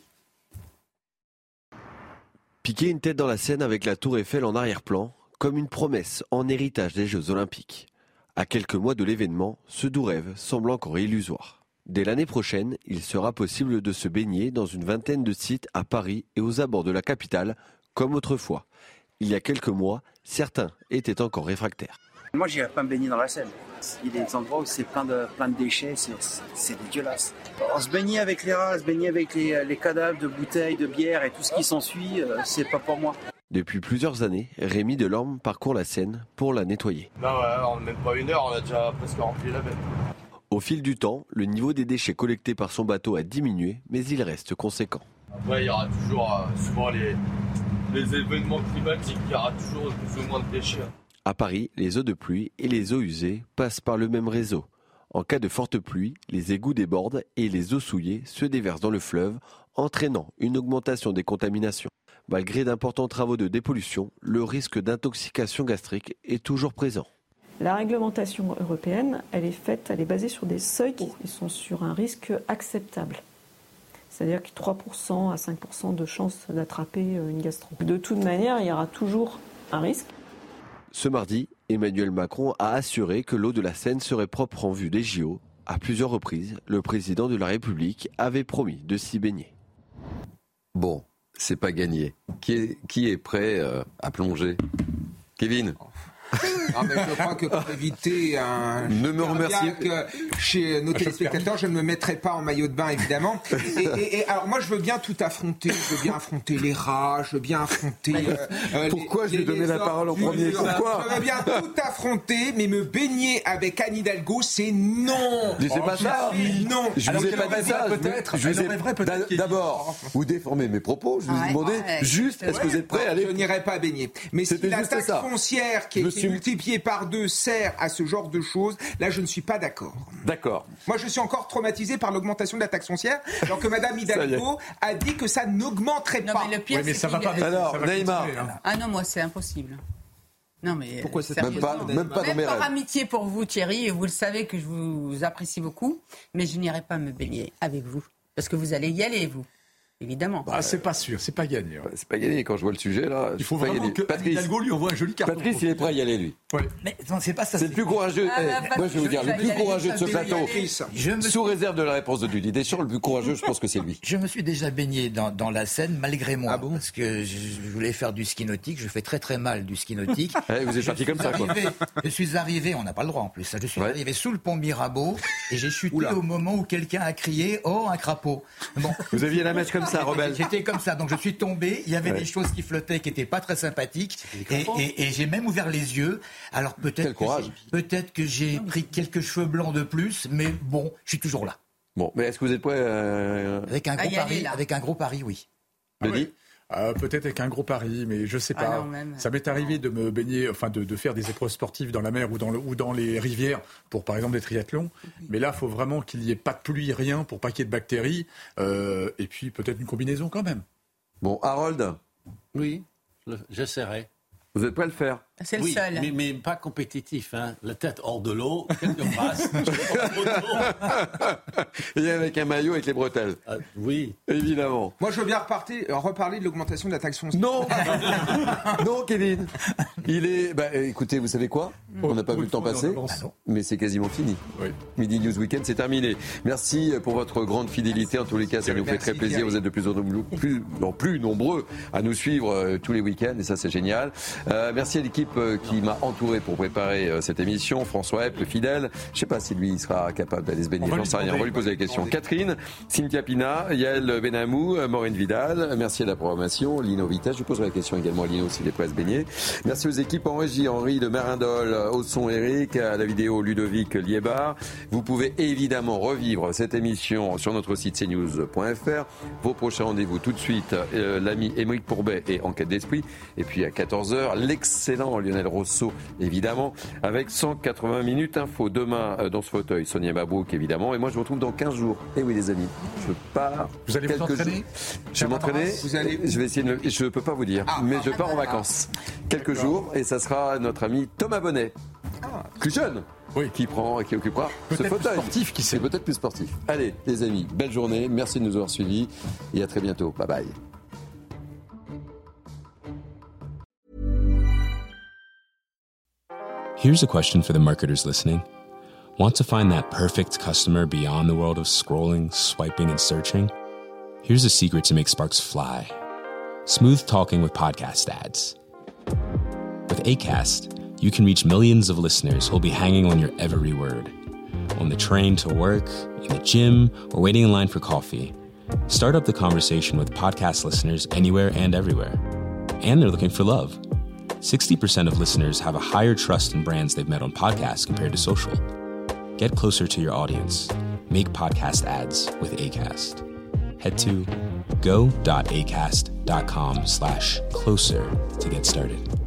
Piquer une tête dans la Seine avec la Tour Eiffel en arrière-plan, comme une promesse en héritage des Jeux Olympiques. À quelques mois de l'événement, ce doux rêve semble encore illusoire. Dès l'année prochaine, il sera possible de se baigner dans une vingtaine de sites à Paris et aux abords de la capitale, comme autrefois. Il y a quelques mois, certains étaient encore réfractaires. Moi, j'irais pas me baigner dans la Seine. Il y a des endroits où c'est plein de déchets, c'est dégueulasse. Alors, se baigner avec les rats, se baigner avec les cadavres de bouteilles, de bière et tout ce qui s'ensuit, c'est pas pour moi. Depuis plusieurs années, Rémi Delorme parcourt la Seine pour la nettoyer. Non, on n'a même pas une heure, on a déjà presque rempli la bête. Au fil du temps, le niveau des déchets collectés par son bateau a diminué, mais il reste conséquent. Après, il y aura toujours, souvent les événements climatiques, il y aura toujours plus ou moins de déchets. À Paris, les eaux de pluie et les eaux usées passent par le même réseau. En cas de forte pluie, les égouts débordent et les eaux souillées se déversent dans le fleuve, entraînant une augmentation des contaminations. Malgré d'importants travaux de dépollution, le risque d'intoxication gastrique est toujours présent. La réglementation européenne, elle est basée sur des seuils qui sont sur un risque acceptable. C'est-à-dire que 3% à 5% de chances d'attraper une gastro. De toute manière, il y aura toujours un risque. Ce mardi, Emmanuel Macron a assuré que l'eau de la Seine serait propre en vue des JO. À plusieurs reprises, le président de la République avait promis de s'y baigner. Bon, c'est pas gagné. Qui est prêt à plonger ? Kevin ? Mais je crois que pour éviter ne me remerciez chez nos téléspectateurs, je ne me mettrai pas en maillot de bain, évidemment. Et alors moi, je veux bien tout affronter. Je veux bien affronter les rats, je veux bien affronter... Pourquoi je lui ai donné la parole en premier ? Pourquoi ? Je veux bien tout affronter, mais me baigner avec Anne Hidalgo, c'est non. C'est pas ça. Non. Je vous ai pas dit ça. D'abord, vous déformez mes propos. Je vous ai demandé juste, est-ce que vous êtes prêts à aller... Je n'irai pas baigner. Mais si la taxe foncière qui est multiplié par 2 sert à ce genre de choses, là je ne suis pas d'accord. D'accord. Moi je suis encore traumatisé par l'augmentation de la taxe foncière, alors que Madame Hidalgo a dit que ça n'augmenterait pas. Mais le pire, mais ça va pas. Alors, Neymar. Ah non, moi c'est impossible. Non mais pourquoi c'est même pas dans mes rêves. Par amitié pour vous, Thierry, et vous le savez que je vous apprécie beaucoup, mais je n'irai pas me baigner avec vous parce que vous allez y aller, vous. Évidemment. C'est pas sûr, c'est pas gagné. Ouais. C'est pas gagné quand je vois le sujet là. Il faut vraiment que Hidalgo lui envoie un joli carton. Patrice, il est prêt à y aller lui. Ouais. Mais non, c'est pas ça. C'est le plus courageux. Moi je vais vous dire, le plus courageux de ce plateau, sous réserve de la réponse de Didier Deschamps, le plus courageux, je pense que c'est lui. Je me suis déjà baigné dans la Seine malgré moi, parce que je voulais faire du ski nautique. Je fais très très mal du ski nautique. Vous êtes parti comme ça, quoi. Je suis arrivé, on n'a pas le droit en plus. Je suis arrivé sous le pont Mirabeau et j'ai chuté au moment où quelqu'un a crié « Oh, un crapaud !» Bon. Vous aviez la mèche comme ça, Rebelle. J'étais comme ça, donc je suis tombé. Il y avait des choses qui flottaient, qui n'étaient pas très sympathiques, et j'ai même ouvert les yeux. Alors peut-être que j'ai pris quelques cheveux blancs de plus, mais bon, je suis toujours là. Bon, mais est-ce que vous êtes prêt avec un gros pari, oui. Peut-être avec un gros pari, mais je sais pas. Ça m'est arrivé de me baigner, enfin de faire des épreuves sportives dans la mer ou dans les rivières pour par exemple des triathlons. Mais là, il faut vraiment qu'il n'y ait pas de pluie, rien, pour pas qu'il y ait de bactéries. Et puis peut-être une combinaison quand même. Bon, Harold. Oui, j'essaierai. Vous êtes prêt à le faire ? C'est le seul. Mais pas compétitif. Hein. La tête hors de l'eau, quelques brasses. Et avec un maillot avec les bretelles. Oui. Évidemment. Moi, je veux bien reparler de l'augmentation de la taxe foncière. Non. Non, Kevin. Il est... écoutez, vous savez quoi ? On n'a pas vu le temps passer, mais c'est quasiment fini. Oui. Midi News Weekend, c'est terminé. Merci pour votre grande fidélité. En tous les cas, ça nous fait très plaisir. Vous êtes de plus en plus nombreux à nous suivre tous les week-ends, et ça, c'est génial. Merci à l'équipe l'équipe qui m'a entouré pour préparer cette émission. François Epp, le fidèle. Je ne sais pas si lui sera capable d'aller se baigner. J'en sais rien. On va lui poser la question. Catherine, Cynthia Pina, Yael Benamou, Maureen Vidal. Merci à la programmation. Lino Vita. Je lui poserai la question également à Lino s'il est prêt à se baigner. Merci aux équipes en régie. Henri de Merindol, au son Eric, à la vidéo Ludovic Liébar. Vous pouvez évidemment revivre cette émission sur notre site cnews.fr. Vos prochains rendez-vous tout de suite, l'ami Émeric Pourbet et Enquête d'Esprit. Et puis à 14h, l'excellent Lionel Rousseau, évidemment, avec 180 minutes info. Demain, dans ce fauteuil, Sonia Mabrouk, évidemment. Et moi, je vous retrouve dans 15 jours. Et oui, les amis, je pars. Vous allez vous entraîner ? Je vais m'entraîner. Je vais essayer je ne peux pas vous dire, mais je pars en vacances. Quelques jours, et ça sera notre ami Thomas Bonnet. Plus jeune. Oui. Qui occupera ce fauteuil. Sportif, qui sait. Peut-être plus sportif. Allez, les amis, belle journée. Merci de nous avoir suivis. Et à très bientôt. Bye bye. Here's a question for the marketers listening. Want to find that perfect customer beyond the world of scrolling, swiping, and searching? Here's a secret to make sparks fly. Smooth talking with podcast ads. With Acast, you can reach millions of listeners who'll be hanging on your every word. On the train to work, in the gym, or waiting in line for coffee. Start up the conversation with podcast listeners anywhere and everywhere. And they're looking for love. 60% of listeners have a higher trust in brands they've met on podcasts compared to social. Get closer to your audience. Make podcast ads with Acast. Head to go.acast.com/closer to get started.